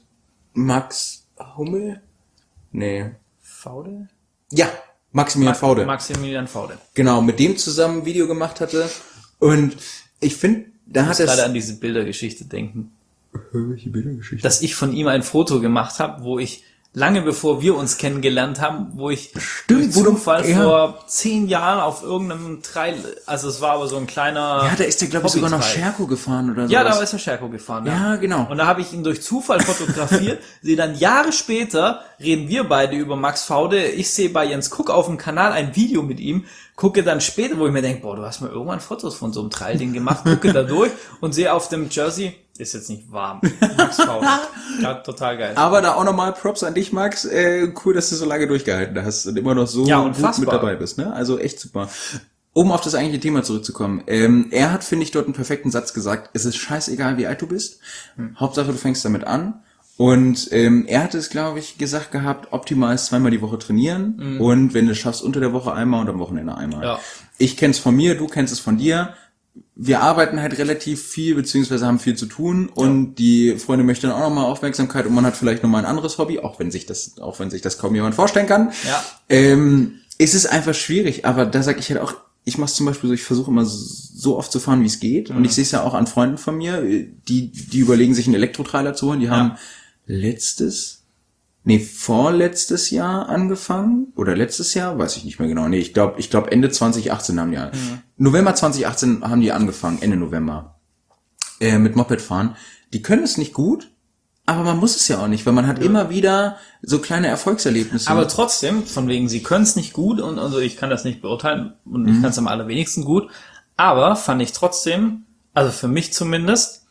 Max Hummel? Nee. Faude? Ja, Maximilian Faude. Maximilian Faude. Genau, mit dem zusammen ein Video gemacht hatte. Und ich finde, da Ich hat muss gerade es... an diese Bildergeschichte denken. Welche Bildergeschichte? Dass ich von ihm ein Foto gemacht habe, wo ich lange bevor wir uns kennengelernt haben, wo ich Stimmt, durch wo du- Zufall ja. vor zehn Jahren auf irgendeinem Trail, also es war aber so ein kleiner Ja, da ist der, glaube ich, sogar noch Hobby-Trail. Scherko gefahren oder so. Ja, da ist der Scherko gefahren. Ja, genau. Und da habe ich ihn durch Zufall fotografiert. Sehe dann Jahre später, reden wir beide über Max Faude. Ich sehe bei Jens Cook auf dem Kanal ein Video mit ihm. Gucke dann später, wo ich mir denke, boah, du hast mir irgendwann Fotos von so einem Trail-Ding gemacht. Gucke da durch und sehe auf dem Jersey, ist jetzt nicht warm, Max Faude. Ja, total geil. Aber da auch nochmal Props an dich, Max. Äh, cool, dass du so lange durchgehalten hast und immer noch so Ja, gut unfassbar. mit dabei bist. Ne? Also echt super. Um auf das eigentliche Thema zurückzukommen. Ähm, er hat, finde ich, dort einen perfekten Satz gesagt. Es ist scheißegal, wie alt du bist. Hm. Hauptsache, du fängst damit an. Und ähm, er hat es, glaube ich, gesagt gehabt, optimal ist zweimal die Woche trainieren. Mhm. Und wenn du es schaffst, unter der Woche einmal und am Wochenende einmal. Ja. Ich kenn's von mir, du kennst es von dir. Wir arbeiten halt relativ viel, beziehungsweise haben viel zu tun. Und ja. die Freundin möchte dann auch nochmal Aufmerksamkeit. Und man hat vielleicht nochmal ein anderes Hobby, auch wenn sich das, auch wenn sich das kaum jemand vorstellen kann. Ja. Ähm, es ist einfach schwierig. Aber da sage ich halt auch, ich mache es zum Beispiel so, ich versuche immer so oft zu fahren, wie es geht. Mhm. Und ich sehe es ja auch an Freunden von mir, die die überlegen, sich einen Elektrotrailer zu holen. Die haben ja. letztes, nee, vorletztes Jahr angefangen. Oder letztes Jahr, weiß ich nicht mehr genau. Nee, ich glaube, ich glaube Ende zwanzig achtzehn haben die, mhm. November zwanzig achtzehn haben die angefangen, Ende November, äh, mit Moped fahren. Die können es nicht gut. Aber man muss es ja auch nicht, weil man hat ja. immer wieder so kleine Erfolgserlebnisse. Aber trotzdem, von wegen, sie können es nicht gut und also ich kann das nicht beurteilen und mhm. ich kann es am allerwenigsten gut. Aber fand ich trotzdem, also für mich zumindest,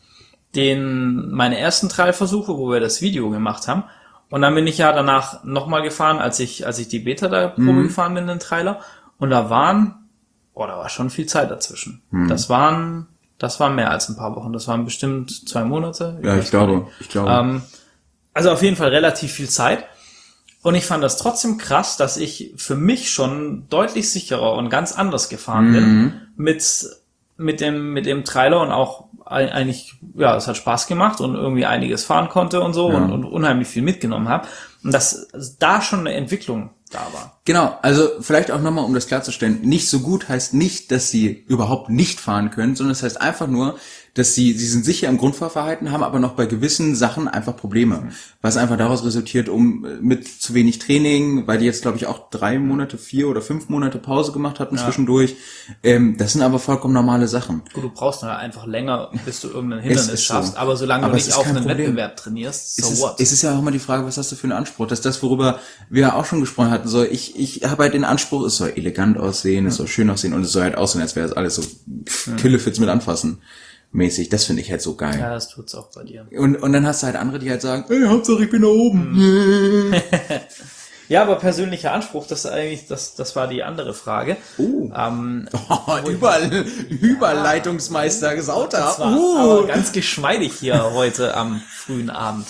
den meine ersten Trial-Versuche, wo wir das Video gemacht haben. Und dann bin ich ja danach nochmal gefahren, als ich als ich die Beta da Probe mhm. gefahren bin, in den Trailer. Und da waren, oh, da war schon viel Zeit dazwischen. Mhm. Das waren... Das waren mehr als ein paar Wochen. Das waren bestimmt zwei Monate. Ich ja, ich glaube. Ich glaube. Ähm, also auf jeden Fall relativ viel Zeit. Und ich fand das trotzdem krass, dass ich für mich schon deutlich sicherer und ganz anders gefahren mhm. bin mit mit dem mit dem Trailer und auch eigentlich, ja, es hat Spaß gemacht und irgendwie einiges fahren konnte und so ja. und, und unheimlich viel mitgenommen habe. Und dass da schon eine Entwicklung da war. Genau, also vielleicht auch nochmal, um das klarzustellen, nicht so gut heißt nicht, dass sie überhaupt nicht fahren können, sondern es heißt einfach nur, dass sie, sie sind sicher im Grundfahrverhalten, haben aber noch bei gewissen Sachen einfach Probleme, mhm. was einfach daraus resultiert, um mit zu wenig Training, weil die jetzt, glaube ich, auch drei Monate, vier oder fünf Monate Pause gemacht hatten ja. zwischendurch. Ähm, das sind aber vollkommen normale Sachen. Gut, du brauchst dann einfach länger, bis du irgendein Hindernis schaffst, so. aber solange aber du nicht auf einen Problem. Wettbewerb trainierst, so es ist, what? Es ist ja auch immer die Frage, was hast du für einen Anspruch? Das ist das, worüber wir auch schon gesprochen hatten. So, ich, ich habe halt den Anspruch, es soll elegant aussehen, mhm. es soll schön aussehen und es soll halt aussehen, als wäre es alles so mhm. Killefits mit anfassen. Mäßig, das finde ich halt so geil. Ja, das tut's auch bei dir. Und und dann hast du halt andere, die halt sagen, ey, Hauptsache ich bin da oben. Mhm. Ja, aber persönlicher Anspruch, das ist eigentlich, das das war die andere Frage. Oh, ähm, oh Über, Überleitungsmeister Sauter. Das war uh. aber ganz geschmeidig hier heute am frühen Abend.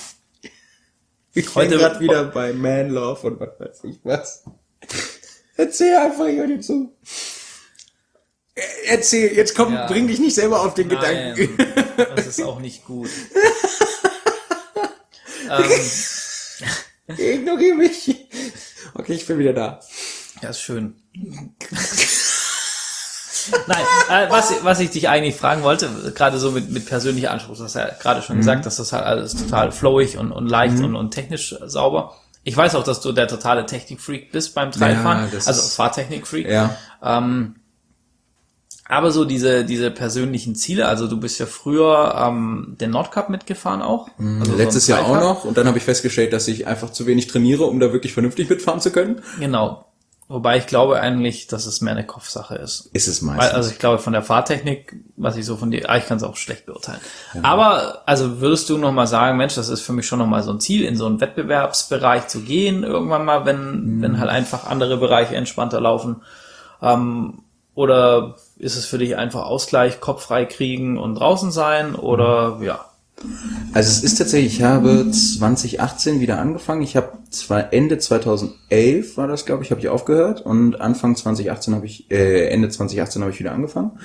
Ich heute gerade wieder bei Man Love und was weiß ich was. Erzähl einfach hier zu. Erzähl, jetzt komm, ja. bring dich nicht selber auf den Nein, Gedanken. Das ist auch nicht gut. ähm. Ignoriere mich. Okay, ich bin wieder da. Ja, ist schön. Nein, äh, was, was ich dich eigentlich fragen wollte, gerade so mit, mit persönlicher Anspruch, du hast ja gerade schon mhm. gesagt, dass das halt alles total flowig und, und leicht mhm. und, und technisch sauber. Ich weiß auch, dass du der totale Technik-Freak bist beim Trialfahren, ja, also Fahrtechnik-Freak. Ja. Ähm, aber so diese diese persönlichen Ziele, also du bist ja früher ähm, den Nordcup mitgefahren auch. Also letztes so Jahr auch noch und dann habe ich festgestellt, dass ich einfach zu wenig trainiere, um da wirklich vernünftig mitfahren zu können. Genau. Wobei ich glaube eigentlich, dass es mehr eine Kopfsache ist. Ist es meistens. Weil, also ich glaube von der Fahrtechnik, was ich so von dir, ah, ich kann es auch schlecht beurteilen. Ja. Aber also würdest du nochmal sagen, Mensch, das ist für mich schon nochmal so ein Ziel, in so einen Wettbewerbsbereich zu gehen, irgendwann mal, wenn mhm. wenn halt einfach andere Bereiche entspannter laufen. Ähm, oder ist es für dich einfach Ausgleich, Kopf frei kriegen und draußen sein oder mhm. ja? Also es ist tatsächlich, ich habe zwanzig achtzehn wieder angefangen. Ich habe zwar Ende zweitausendelf war das, glaube ich, habe ich aufgehört und Anfang zwanzig achtzehn habe ich, äh, Ende zwanzig achtzehn habe ich wieder angefangen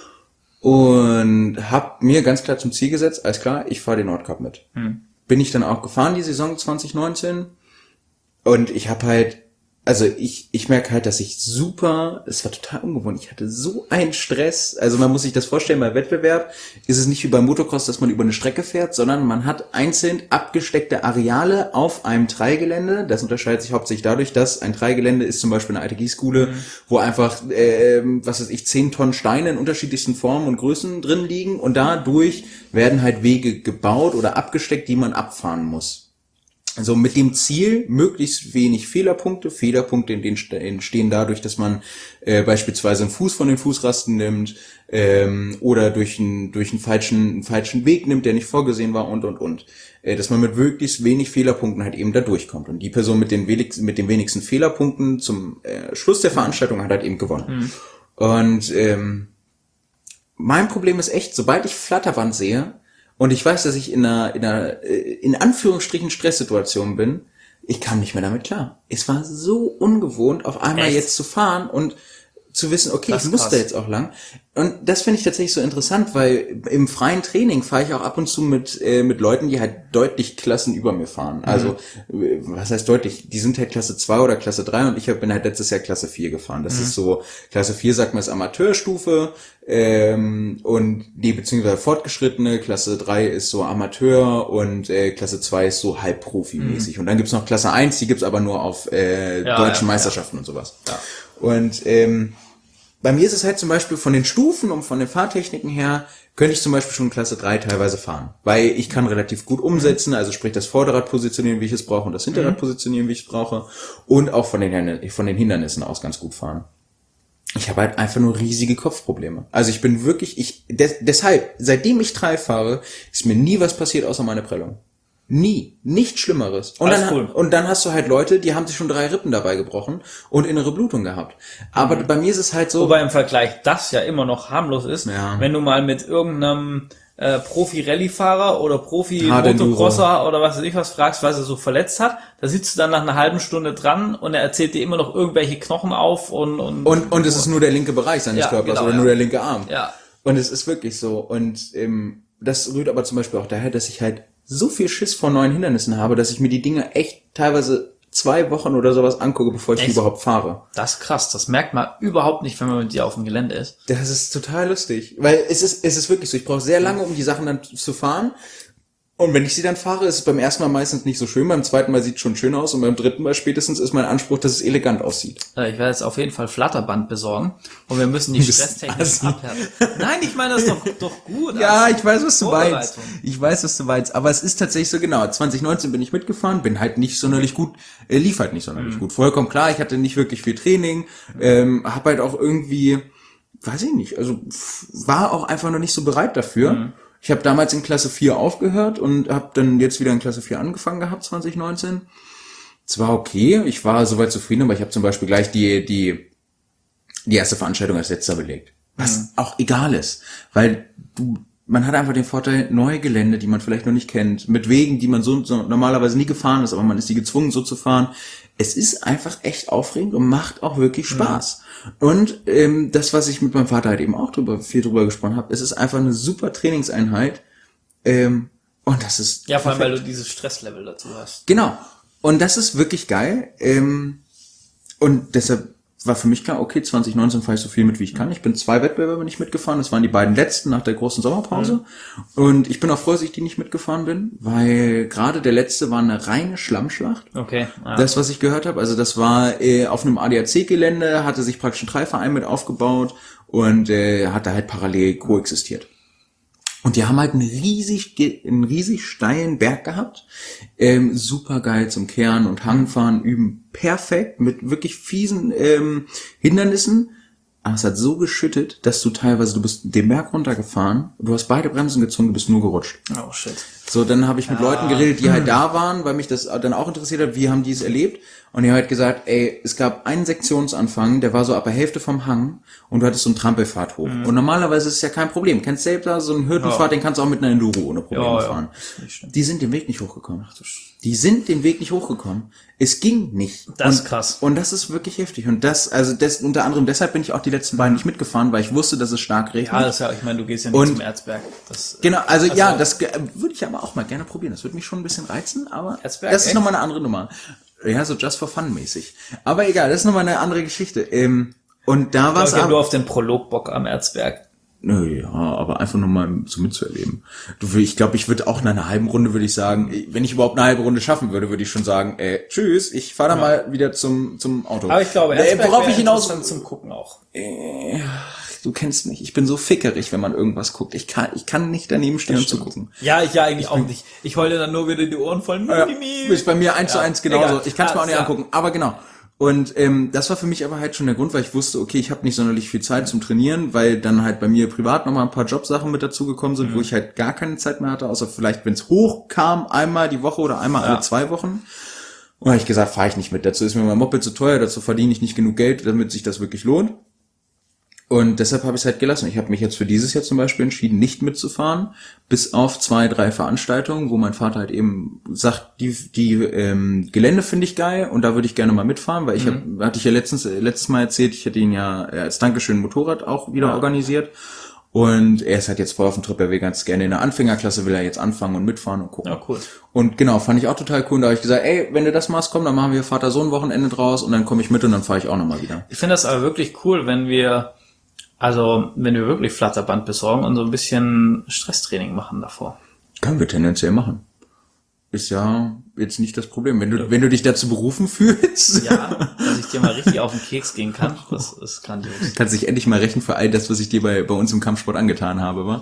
und habe mir ganz klar zum Ziel gesetzt, alles klar, ich fahre den Nordcup mit. Hm. Bin ich dann auch gefahren, die Saison zwanzig neunzehn und ich habe halt Also ich ich merke halt, dass ich super, es war total ungewohnt, ich hatte so einen Stress, also man muss sich das vorstellen, bei Wettbewerb ist es nicht wie beim Motocross, dass man über eine Strecke fährt, sondern man hat einzeln abgesteckte Areale auf einem Treigelände, das unterscheidet sich hauptsächlich dadurch, dass ein Treigelände ist zum Beispiel eine alte Gießkuhle, mhm. wo einfach, äh, was weiß ich, zehn Tonnen Steine in unterschiedlichsten Formen und Größen drin liegen und dadurch werden halt Wege gebaut oder abgesteckt, die man abfahren muss. Also mit dem Ziel, möglichst wenig Fehlerpunkte. Fehlerpunkte entstehen dadurch, dass man äh, beispielsweise einen Fuß von den Fußrasten nimmt ähm, oder durch einen durch einen falschen einen falschen Weg nimmt, der nicht vorgesehen war und und und. Äh, dass man mit möglichst wenig Fehlerpunkten halt eben da durchkommt. Und die Person mit den wenigsten mit den wenigsten Fehlerpunkten zum äh, Schluss der Veranstaltung hat halt eben gewonnen. Mhm. Und ähm, mein Problem ist echt, sobald ich Flatterwand sehe, und ich weiß, dass ich in einer, in einer, in Anführungsstrichen Stresssituation bin, ich kam nicht mehr damit klar. Es war so ungewohnt, auf einmal Echt? jetzt zu fahren und zu wissen, okay, Das ich ist muss krass. da jetzt auch lang. Und das finde ich tatsächlich so interessant, weil im freien Training fahre ich auch ab und zu mit äh, mit Leuten, die halt deutlich Klassen über mir fahren. Also, äh, was heißt deutlich? Die sind halt Klasse zwei oder Klasse drei und ich hab, bin halt letztes Jahr Klasse vier gefahren. Das ist so, Klasse vier sagt man ist Amateurstufe ähm, und die beziehungsweise fortgeschrittene, Klasse drei ist so Amateur und äh, Klasse zwei ist so halbprofi-mäßig. Und dann gibt's noch Klasse eins, die gibt's aber nur auf äh, Ja, deutschen ja, Meisterschaften und sowas. Ja. Und ähm, bei mir ist es halt zum Beispiel von den Stufen und von den Fahrtechniken her, könnte ich zum Beispiel schon Klasse drei teilweise fahren. Weil ich kann relativ gut umsetzen, also sprich das Vorderrad positionieren, wie ich es brauche, und das Hinterrad positionieren, wie ich es brauche. Und auch von den, Hin- von den Hindernissen aus ganz gut fahren. Ich habe halt einfach nur riesige Kopfprobleme. Also ich bin wirklich, ich des, deshalb, seitdem ich drei fahre, ist mir nie was passiert, außer meine Prellung. Nie. Nichts Schlimmeres. Und Alles dann, cool. und dann hast du halt Leute, die haben sich schon drei Rippen dabei gebrochen und innere Blutung gehabt. Aber bei mir ist es halt so. Wobei im Vergleich das ja immer noch harmlos ist, Ja. wenn du mal mit irgendeinem äh, Profi-Rallye-Fahrer oder Hard Profi-Motocrosser oder was weiß ich was fragst, was er so verletzt hat, da sitzt du dann nach einer halben Stunde dran und er erzählt dir immer noch irgendwelche Knochen auf und und Und, und es ist nur der linke Bereich seines Ja, Körpers genau, oder ja. nur der linke Arm. Ja. Und es ist wirklich so. Und ähm, das rührt aber zum Beispiel auch daher, dass ich halt so viel Schiss vor neuen Hindernissen habe, dass ich mir die Dinge echt teilweise zwei Wochen oder sowas angucke, bevor ich Echt? überhaupt fahre. Das ist krass, das merkt man überhaupt nicht, wenn man mit dir auf dem Gelände ist. Das ist total lustig. Weil es ist, es ist wirklich so, ich brauche sehr lange, um die Sachen dann zu fahren. Und wenn ich sie dann fahre, ist es beim ersten Mal meistens nicht so schön, beim zweiten Mal sieht es schon schön aus und beim dritten Mal spätestens ist mein Anspruch, dass es elegant aussieht. Äh, Ich werde jetzt auf jeden Fall Flatterband besorgen und wir müssen die Du bist Stresstechnik assi. abhärten. Nein, ich meine das ist doch, doch gut. Ja, als ich weiß, was du Vorbereitung. meinst. Ich weiß, was du meinst. Aber es ist tatsächlich so genau. zwanzig neunzehn bin ich mitgefahren, bin halt nicht sonderlich gut, äh, lief halt nicht sonderlich Mhm. gut. Vollkommen klar, ich hatte nicht wirklich viel Training, ähm, hab halt auch irgendwie, weiß ich nicht, also f- war auch einfach noch nicht so bereit dafür. Mhm. Ich habe damals in Klasse vier aufgehört und habe dann jetzt wieder in Klasse vier angefangen gehabt, zwanzig neunzehn. Es war okay, ich war soweit zufrieden, aber ich habe zum Beispiel gleich die, die, die erste Veranstaltung als letzter belegt. Was auch egal ist, weil du, man hat einfach den Vorteil, neue Gelände, die man vielleicht noch nicht kennt, mit Wegen, die man so, so normalerweise nie gefahren ist, aber man ist die gezwungen, so zu fahren. Es ist einfach echt aufregend und macht auch wirklich Spaß. Und ähm, das, was ich mit meinem Vater halt eben auch drüber, viel drüber gesprochen habe, es ist einfach eine super Trainingseinheit. Ähm, und das ist Ja, vor allem, perfekt. weil du dieses Stresslevel dazu hast. Genau. Und das ist wirklich geil. Ähm, und deshalb war für mich klar, okay, zwanzig neunzehn fahre ich so viel mit, wie ich kann. Ich bin zwei Wettbewerbe nicht mitgefahren. Das waren die beiden letzten nach der großen Sommerpause. Und ich bin auch froh, dass ich die nicht mitgefahren bin, weil gerade der letzte war eine reine Schlammschlacht. Okay. Ja. Das, was ich gehört habe, also das war äh, auf einem A D A C-Gelände, hatte sich praktisch ein Dreiverein mit aufgebaut und äh, hat da halt parallel koexistiert. Und die haben halt einen riesig, ge- einen riesig steilen Berg gehabt. Ähm, super geil zum Kehren und Hangfahren üben. Perfekt, mit wirklich fiesen ähm, Hindernissen. Aber es hat so geschüttet, dass du teilweise, du bist den Berg runtergefahren, du hast beide Bremsen gezogen, du bist nur gerutscht. Oh shit. So, dann habe ich mit Ja. Leuten geredet, die halt da waren, weil mich das dann auch interessiert hat, wie haben die es erlebt. Und die haben halt gesagt, ey, es gab einen Sektionsanfang, der war so ab der Hälfte vom Hang und du hattest so einen Trampelfahrt hoch. Und normalerweise ist es ja kein Problem. Kennst selbst da so einen Hürdenfahrt, Ja. den kannst du auch mit einer Enduro ohne Probleme Ja, ja. fahren. Ist nicht schlimm. Die sind den Weg nicht hochgekommen. Die sind den Weg nicht hochgekommen. Es ging nicht. Das ist und, krass. Und das ist wirklich heftig. Und das, also das, unter anderem deshalb bin ich auch die letzten beiden nicht mitgefahren, weil ich wusste, dass es stark regnet. Ja, das ist ja, ich meine, du gehst ja nicht Und- zum Erzberg. Das, Genau, also, Also- ja, das ge- würde ich aber auch mal gerne probieren. Das würde mich schon ein bisschen reizen, aber Erzberg, das ist echt? nochmal eine andere Nummer. Ja, so just for fun mäßig. Aber egal, das ist nochmal eine andere Geschichte. Ähm, und da war es ich habe aber... nur auf den Prolog Bock am Erzberg. Nö, ja, aber einfach nur mal so mitzuerleben. Du, ich glaube, ich würde auch nach einer halben Runde, würde ich sagen, wenn ich überhaupt eine halbe Runde schaffen würde, würde ich schon sagen, äh, tschüss, ich fahre dann mal wieder zum zum Auto. Aber ich glaube, äh, Erzberg worauf wäre ich hinaus... interessant zum Gucken auch. Äh, du kennst mich, ich bin so fickerig, wenn man irgendwas guckt. Ich kann ich kann nicht daneben stehen und zugucken. Ja, ich ja eigentlich auch nicht. Ich heule dann nur wieder die Ohren voll. Ja, Mimimi. ist bei mir eins zu Ja, eins genauso. egal. Ich kann es mir auch nicht Ja. angucken, aber genau. Und ähm, das war für mich aber halt schon der Grund, weil ich wusste, okay, ich habe nicht sonderlich viel Zeit zum Trainieren, weil dann halt bei mir privat nochmal ein paar Jobsachen mit dazugekommen sind, Mhm. wo ich halt gar keine Zeit mehr hatte, außer vielleicht, wenn es hochkam, einmal die Woche oder einmal Ja. alle zwei Wochen. Und da habe ich gesagt, fahre ich nicht mit. Dazu ist mir mein Moped zu teuer, dazu verdiene ich nicht genug Geld, damit sich das wirklich lohnt. Und deshalb habe ich es halt gelassen. Ich habe mich jetzt für dieses Jahr zum Beispiel entschieden, nicht mitzufahren, bis auf zwei, drei Veranstaltungen, wo mein Vater halt eben sagt, die die ähm, Gelände finde ich geil und da würde ich gerne mal mitfahren, weil ich Mhm. hab, hatte ich ja letztens letztes Mal erzählt, ich hätte ihn ja äh, als Dankeschön ein Motorrad auch wieder Ja. organisiert. Und er ist halt jetzt voll auf dem Trip, er will ganz gerne in der Anfängerklasse, will er jetzt anfangen und mitfahren und gucken. Ja, cool. Und genau, fand ich auch total cool. Und da habe ich gesagt, ey, wenn du das machst, komm, dann machen wir Vater-Sohn-Wochenende draus und dann komme ich mit und dann fahre ich auch nochmal wieder. Ich finde das aber wirklich cool, wenn wir, also wenn wir wirklich Flatterband besorgen und so ein bisschen Stresstraining machen davor. Können wir tendenziell machen. Ist ja jetzt nicht das Problem. Wenn du, wenn du dich dazu berufen fühlst, Ja, dass ich dir mal richtig auf den Keks gehen kann, das ist grandios. kannst dich endlich mal rächen für all das, was ich dir bei, bei uns im Kampfsport angetan habe, wa?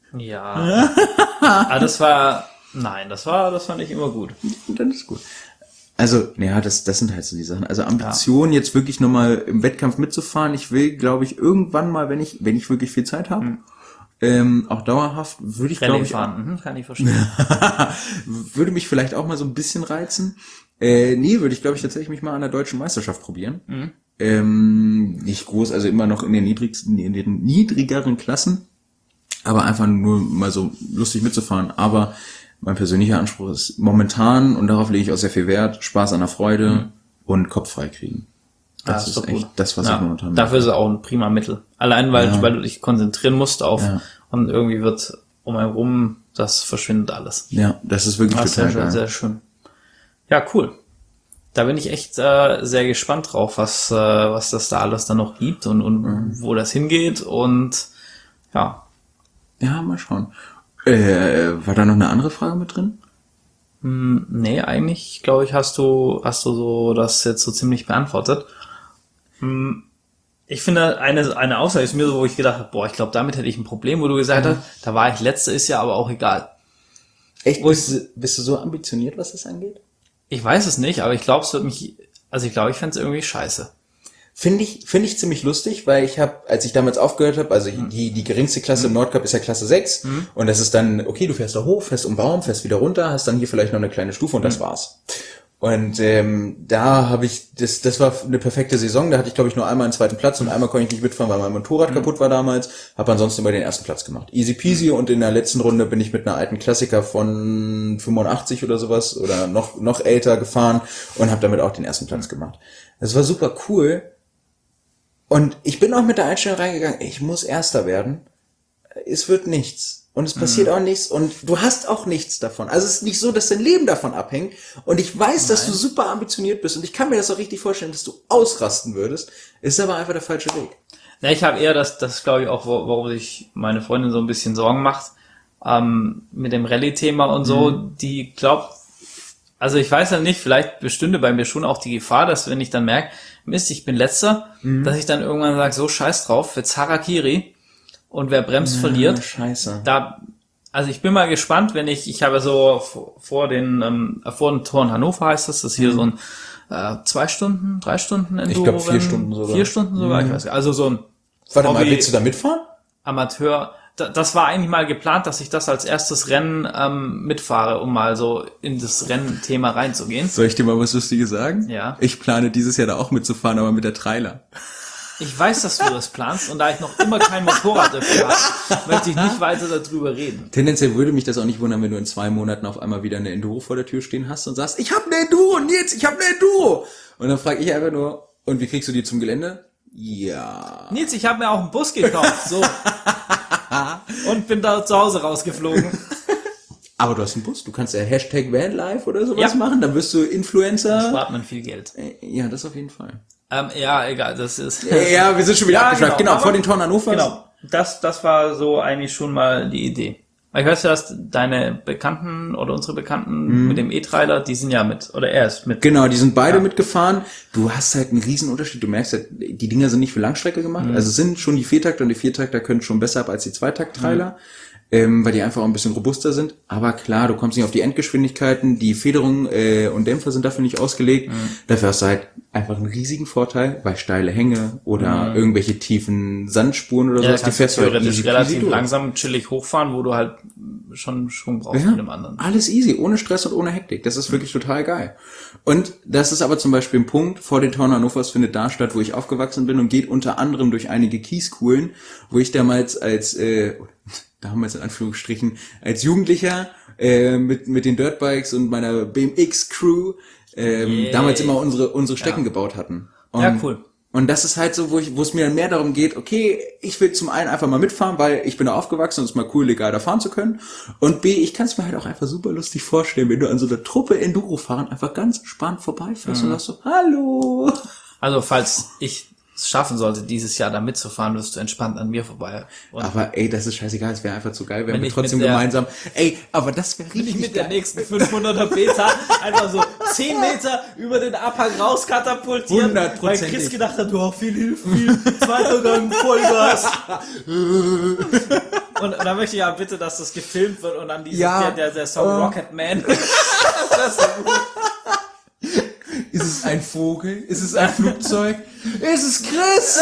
Ja. Aber das war, nein, das war, das fand ich immer gut. Und dann ist gut. Also, ja, das, das sind halt so die Sachen. Also Ambition, ja. Jetzt wirklich nochmal im Wettkampf mitzufahren. Ich will, glaube ich, irgendwann mal, wenn ich, wenn ich wirklich viel Zeit habe, hm. ähm, auch dauerhaft, würde ich, glaube ich, fahren, mhm, kann ich verstehen. würde mich vielleicht auch mal so ein bisschen reizen. Äh, nee, würde ich, glaube ich, tatsächlich mich mal an der deutschen Meisterschaft probieren. Mhm. Ähm, nicht groß, also immer noch in den niedrigsten, in den niedrigeren Klassen, aber einfach nur mal so lustig mitzufahren. Aber mein persönlicher Anspruch ist momentan, und darauf lege ich auch sehr viel Wert, Spaß an der Freude mhm. und Kopf frei kriegen. Das, das ist, ist echt das, was ja, ich momentan mache. Dafür ist es auch ein prima Mittel. Allein, weil, ja. weil du dich konzentrieren musst auf, ja. und irgendwie wird um einen rum, das verschwindet alles. Ja, das ist wirklich das total ist sehr, geil. sehr schön. Ja, cool. Da bin ich echt äh, sehr gespannt drauf, was äh, was das da alles dann noch gibt und, und mhm. wo das hingeht und ja. Ja, mal schauen. Äh, war da noch eine andere Frage mit drin? Hm, nee, eigentlich, glaube ich, hast du hast du so das jetzt so ziemlich beantwortet. Hm, ich finde, eine eine Aussage ist mir so, wo ich gedacht habe, boah, ich glaube, damit hätte ich ein Problem, wo du gesagt mhm. hast, da war ich Letzte, ist ja aber auch egal. Echt? Bist du, bist du so ambitioniert, was das angeht? Ich weiß es nicht, aber ich glaube, es wird mich, also ich glaube, ich fände es irgendwie scheiße. Finde ich, finde ich ziemlich lustig, weil ich habe, als ich damals aufgehört habe, also mhm. die die geringste Klasse mhm. im Nordcup ist ja Klasse sechs mhm. und das ist dann, okay, du fährst da hoch, fährst um Baum, fährst wieder runter, hast dann hier vielleicht noch eine kleine Stufe und mhm. das war's. Und ähm, da habe ich, das das war eine perfekte Saison, da hatte ich glaube ich nur einmal einen zweiten Platz und einmal konnte ich nicht mitfahren, weil mein Motorrad mhm. kaputt war damals, habe ansonsten immer den ersten Platz gemacht. Easy peasy mhm. und in der letzten Runde bin ich mit einer alten Klassiker von fünfundachtzig oder sowas oder noch noch älter gefahren und habe damit auch den ersten Platz gemacht. Das war super cool. Und ich bin auch mit der Einstellung reingegangen, ich muss Erster werden. Es wird nichts. Und es passiert mhm. auch nichts. Und du hast auch nichts davon. Also es ist nicht so, dass dein Leben davon abhängt. Und ich weiß, Nein. dass du super ambitioniert bist. Und ich kann mir das auch richtig vorstellen, dass du ausrasten würdest. Ist aber einfach der falsche Weg. Ja, ich habe eher das, das glaube ich auch, warum sich meine Freundin so ein bisschen Sorgen macht, ähm, mit dem Rallye-Thema und so. Mhm. Die glaubt, also ich weiß ja nicht, vielleicht bestünde bei mir schon auch die Gefahr, dass wenn ich dann merke, Mist, ich bin Letzter, mhm. dass ich dann irgendwann sage, so scheiß drauf, jetzt Harakiri und wer bremst, ja, verliert. Scheiße. Da, also ich bin mal gespannt, wenn ich, ich habe so vor den, ähm, vor den Tor in Hannover heißt das, das ist hier mhm. so ein äh, zwei Stunden, drei Stunden Enduro. Ich glaube vier Stunden sogar. Vier Stunden sogar, mhm. ich weiß nicht. Also so ein Warte Hobby, mal, willst du da mitfahren? Amateur. Das war eigentlich mal geplant, dass ich das als erstes Rennen ähm, mitfahre, um mal so in das Rennthema reinzugehen. Soll ich dir mal was Lustiges sagen? Ja. Ich plane dieses Jahr da auch mitzufahren, aber mit der Trailer. Ich weiß, dass du das planst und da ich noch immer kein Motorrad dafür habe, möchte ich nicht weiter darüber reden. Tendenziell würde mich das auch nicht wundern, wenn du in zwei Monaten auf einmal wieder eine Enduro vor der Tür stehen hast und sagst, ich habe eine Enduro, Nils, ich habe eine Enduro. Und dann frage ich einfach nur, und wie kriegst du die zum Gelände? Ja. Nils, ich habe mir auch einen Bus gekauft, so. Und bin da zu Hause rausgeflogen. Aber du hast einen Bus, du kannst ja Hashtag Vanlife oder sowas ja. machen, dann wirst du Influencer. Da spart man viel Geld. Ja, das auf jeden Fall. Ähm, ja, egal, das ist... Ja, wir sind schon wieder ja, abgeschlossen. Genau, genau vor den Toren Hannover. Genau, das, das war so eigentlich schon mal die Idee. Ich weiß ja, dass deine Bekannten oder unsere Bekannten mhm. mit dem E-Trailer, die sind ja mit, oder er ist mit. Genau, die sind beide ja. mitgefahren. Du hast halt einen riesen Unterschied. Du merkst halt, die Dinger sind nicht für Langstrecke gemacht. Mhm. Also sind schon die Viertakter und die Viertakter können schon besser ab als die Zweitakt-Trailer. Mhm. Ähm, weil die einfach auch ein bisschen robuster sind. Aber klar, du kommst nicht auf die Endgeschwindigkeiten, die Federung äh, und Dämpfer sind dafür nicht ausgelegt. Mhm. Dafür hast du halt einfach einen riesigen Vorteil, weil steile Hänge oder mhm. irgendwelche tiefen Sandspuren oder ja, sowas, die fährst du halt easy relativ langsam chillig hochfahren, wo du halt schon Schwung brauchst Ja, mit dem anderen. alles easy, ohne Stress und ohne Hektik. Das ist wirklich total geil. Und das ist aber zum Beispiel ein Punkt, vor den Toren Hannovers findet da statt, wo ich aufgewachsen bin und geht unter anderem durch einige Kieskuhlen, wo ich damals als, äh, damals in Anführungsstrichen, als Jugendlicher äh, mit mit den Dirtbikes und meiner B M X-Crew ähm, Yeah. damals immer unsere unsere Strecken Ja. gebaut hatten. Und, Ja, cool. Und das ist halt so, wo ich, wo es mir dann mehr darum geht, okay, ich will zum einen einfach mal mitfahren, weil ich bin da aufgewachsen und es ist mal cool, legal da fahren zu können. Und B, ich kann es mir halt auch einfach super lustig vorstellen, wenn du an so einer Truppe Enduro fahren einfach ganz entspannt vorbeifährst Mhm. und sagst so, hallo. Also falls ich es schaffen sollte, dieses Jahr da mitzufahren, wirst du entspannt an mir vorbei. Und Aber ey, das ist scheißegal, es wäre einfach zu geil, wenn, Wenn wir ich trotzdem mit der- gemeinsam, ey, aber das wäre bin ich richtig mit der geil. nächsten fünfhunderter Beta einfach so zehn Meter über den Abhang rauskatapultiert, weil Hundertprozentig. Chris gedacht hat, du hast viel Hilfe, viel zweiter Gang, Vollgas. Und, und dann möchte ich ja bitte, dass das gefilmt wird und dann diese, Ja, der, der, der Song äh. Rocket Man. Das ist so gut. Ist es ein Vogel? Ist es ein Flugzeug? Ist es Chris?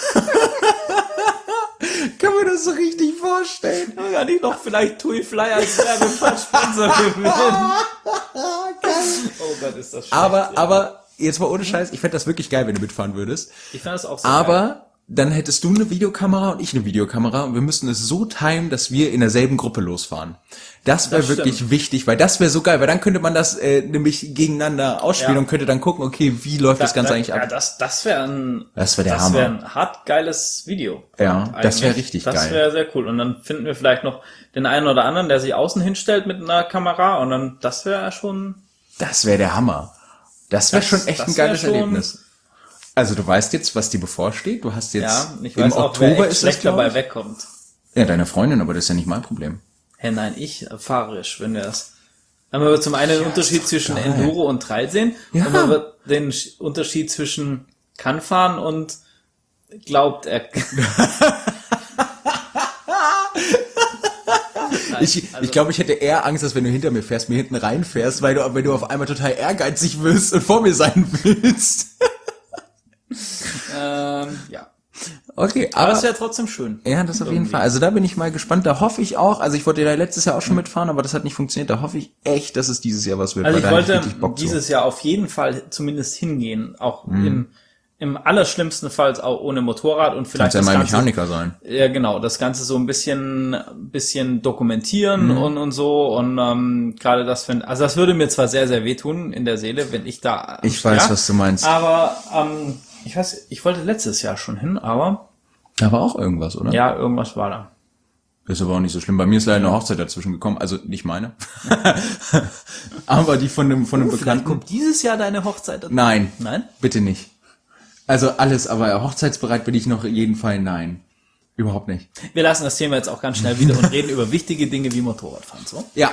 Kann man das so richtig vorstellen? Kann ich noch vielleicht Tui Fly als Werbepartsponsor gewinnen? Oh Gott, ist das schlecht. Aber, aber, jetzt mal ohne Scheiß, ich fände das wirklich geil, wenn du mitfahren würdest. Ich fand das auch so geil. Aber dann hättest du eine Videokamera und ich eine Videokamera und wir müssten es so timen, dass wir in derselben Gruppe losfahren. Das wäre Das wirklich stimmt. wichtig, weil das wäre so geil, weil dann könnte man das äh, nämlich gegeneinander ausspielen Ja. und könnte dann gucken, okay, wie läuft das Ganze da, eigentlich ja, ab? das, das wäre ein, Das wär der das Hammer. wäre ein hart geiles Video. Ja, das wär Eigentlich. richtig das geil. Das wäre sehr cool. Und dann finden wir vielleicht noch den einen oder anderen, der sich außen hinstellt mit einer Kamera und dann, das wäre schon, Das wäre der Hammer. Das wäre Das- schon echt das ein wär geiles schon- Erlebnis. Also du weißt jetzt, was dir bevorsteht. Du hast jetzt ja, ich im weiß auch, wer Oktober echt ist das, schlecht glaub dabei ich. wegkommt. Ja, deine Freundin, aber das ist ja nicht mein Problem. Hä, nein, ich erfahrisch, wenn wir das. Dann haben wir zum einen den Unterschied zwischen geil. Enduro und Trail sehen Ja. und man wird den Sch- Unterschied zwischen kann fahren und glaubt er. Ich, ich glaube, ich hätte eher Angst, dass wenn du hinter mir fährst, mir hinten reinfährst, weil du, wenn du auf einmal total ehrgeizig wirst und vor mir sein willst. ähm, ja. Okay, Aber aber es wäre trotzdem schön. ja, das auf jeden Irgendwie. Fall. Also da bin ich mal gespannt. Da hoffe ich auch. Also ich wollte ja letztes Jahr auch schon mitfahren, aber das hat nicht funktioniert. Da hoffe ich echt, dass es dieses Jahr was wird. Also weil ich da hab wollte richtig Bock zu. dieses Jahr auf jeden Fall zumindest hingehen, auch Mhm. im, im allerschlimmsten Fall auch ohne Motorrad und vielleicht Kannst ja das mal Ganze, Mechaniker sein. ja genau, das Ganze so ein bisschen, bisschen dokumentieren Mhm. und und so und ähm, gerade das finde, also das würde mir zwar sehr sehr wehtun in der Seele, wenn ich da, Ich weiß, ja, was du meinst. aber ähm, ich weiß, ich wollte letztes Jahr schon hin, aber Da war auch irgendwas, oder? ja, irgendwas war da. Ist aber auch nicht so schlimm. Bei mir ist leider eine Hochzeit dazwischen gekommen. Also nicht meine. Aber die von einem, von einem Vielleicht Bekannten. kommt dieses Jahr deine Hochzeit. Nein. Nein? Bitte nicht. Also alles, aber hochzeitsbereit bin ich noch in jedem Fall nein. Überhaupt nicht. Wir lassen das Thema jetzt auch ganz schnell wieder und reden über wichtige Dinge wie Motorradfahren, so. Ja.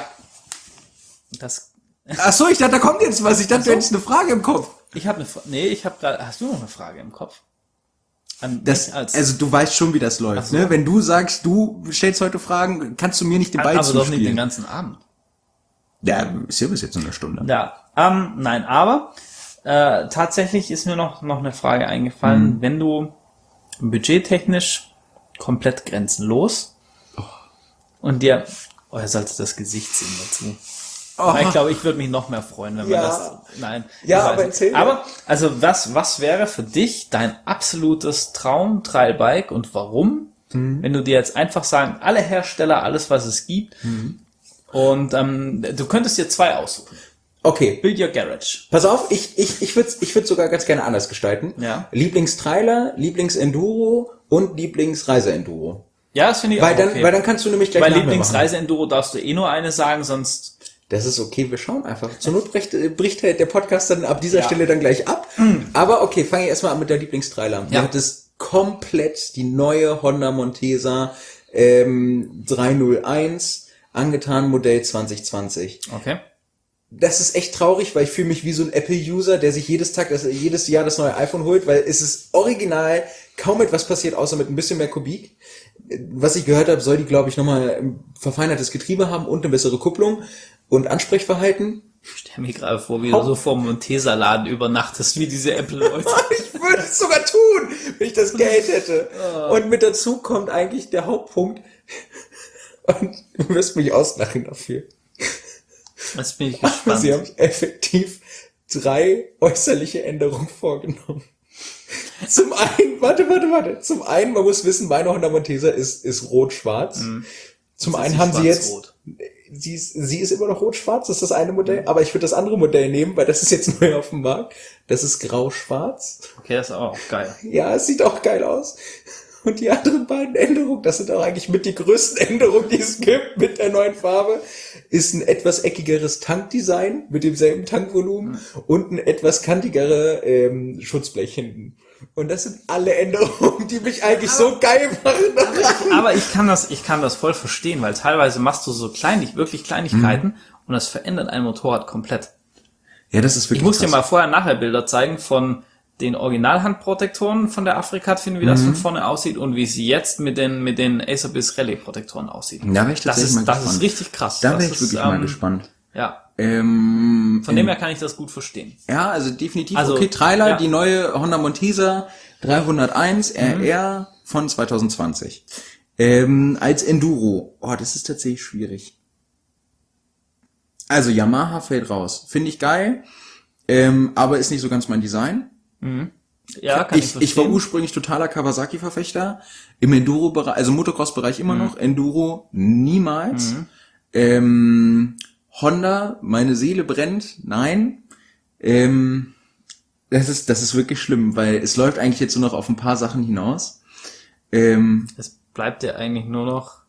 Das Ach so, ich dachte, da kommt jetzt was. Ich dachte, Ach so. du hättest eine Frage im Kopf. Ich habe eine Fra- Nee, ich habe gerade. Hast du noch eine Frage im Kopf? An Das, mich als also du weißt schon, wie das läuft. Ach so. Ne? Wenn du sagst, du stellst heute Fragen, kannst du mir nicht den Ball aber doch nicht den zuspielen. ganzen Abend. Ja, ist ja bis jetzt eine Stunde. Ja, ähm, nein, aber äh, tatsächlich ist mir noch noch eine Frage eingefallen, Mhm. wenn du budgettechnisch komplett grenzenlos und dir, oh, er sollte das Gesicht sehen dazu. Oh. Ich glaube, ich würde mich noch mehr freuen, wenn Ja. man das. Nein. Ja, ich weiß aber nicht. erzähl mir. Aber also was was wäre für dich dein absolutes Traum Trailbike und warum? Mhm. Wenn du dir jetzt einfach sagen, alle Hersteller, alles was es gibt, Mhm. und ähm, du könntest dir zwei aussuchen. Okay. Build Your Garage. Pass auf, ich, ich, ich würde ich würd sogar ganz gerne anders gestalten. Ja. Lieblingstrailer, Lieblingsenduro und Lieblingsreiseenduro. Ja, das finde ich Weil auch dann, okay. weil dann kannst du nämlich gleich Bei nach mir machen. Lieblingsreiseenduro darfst du eh nur eine sagen, sonst Das ist okay, wir schauen einfach. Zur Not bricht, äh, bricht halt der Podcast dann ab dieser Ja. Stelle dann gleich ab. Aber okay, fange ich erstmal an mit der Lieblingstrailer. Du Ja. hattest komplett die neue Honda Montesa ähm, dreihunderteins, angetan Modell zwanzig zwanzig. okay. Das ist echt traurig, weil ich fühle mich wie so ein Apple-User, der sich jedes Tag, das, jedes Jahr das neue iPhone holt, weil es ist original, kaum etwas passiert, außer mit ein bisschen mehr Kubik. Was ich gehört habe, soll die, glaube ich, nochmal ein verfeinertes Getriebe haben und eine bessere Kupplung und Ansprechverhalten. Ich stell mir gerade vor, wie du so vor dem Montesa-Laden übernachtest, wie diese Apple-Leute. Ich würde es sogar tun, wenn ich das Geld hätte. Und mit dazu kommt eigentlich der Hauptpunkt. Und du wirst mich auslachen dafür. Jetzt bin ich Aber gespannt. sie haben effektiv drei äußerliche Änderungen vorgenommen. Zum einen, warte, warte, warte. Zum einen, man muss wissen, meine Honda Montesa ist, ist rot-schwarz. Mhm. Zum einen haben sie jetzt, sie ist, sie ist immer noch rot-schwarz, das ist das eine Modell, aber ich würde das andere Modell nehmen, weil das ist jetzt neu auf dem Markt. Das ist grau-schwarz. Okay, das ist auch geil. Ja, es sieht auch geil aus. Und die anderen beiden Änderungen, das sind auch eigentlich mit die größten Änderungen, die es gibt mit der neuen Farbe, ist ein etwas eckigeres Tankdesign mit demselben Tankvolumen mhm. und ein etwas kantigere ähm, Schutzblech hinten. Und das sind alle Änderungen, die mich eigentlich aber, so geil machen. Aber ich, aber ich kann das, ich kann das voll verstehen, weil teilweise machst du so kleinig, wirklich Kleinigkeiten mhm. und das verändert ein Motorrad komplett. Ja, das ist wirklich Ich muss krass. dir mal vorher-nachher Bilder zeigen von den Originalhandprotektoren von der Afrikat, finden, wie das mhm. von vorne aussieht und wie sie jetzt mit den mit den Acerbis Rallye Protektoren aussieht. Da wäre ich das tatsächlich ist, mal das gespannt. ist richtig krass. Da wäre ich ist, wirklich ähm, mal gespannt. Ja. Ähm, von dem her kann ich das gut verstehen. Ja, also definitiv. Also, okay, Trailer, ja. die neue Honda Montesa dreihunderteins R R mhm. von zwanzig zwanzig. Ähm, als Enduro. Oh, das ist tatsächlich schwierig. Also Yamaha fällt raus. Finde ich geil, ähm, aber ist nicht so ganz mein Design. Mhm. Ja, kann ich, ich, ich war ursprünglich totaler Kawasaki-Verfechter. Im Enduro-Bereich, also Motocross-Bereich immer mhm. noch. Enduro niemals. Mhm. Ähm, Honda, meine Seele brennt. Nein. Ähm, das ist, das ist wirklich schlimm, weil es läuft eigentlich jetzt nur noch auf ein paar Sachen hinaus. Ähm, es bleibt ja eigentlich nur noch,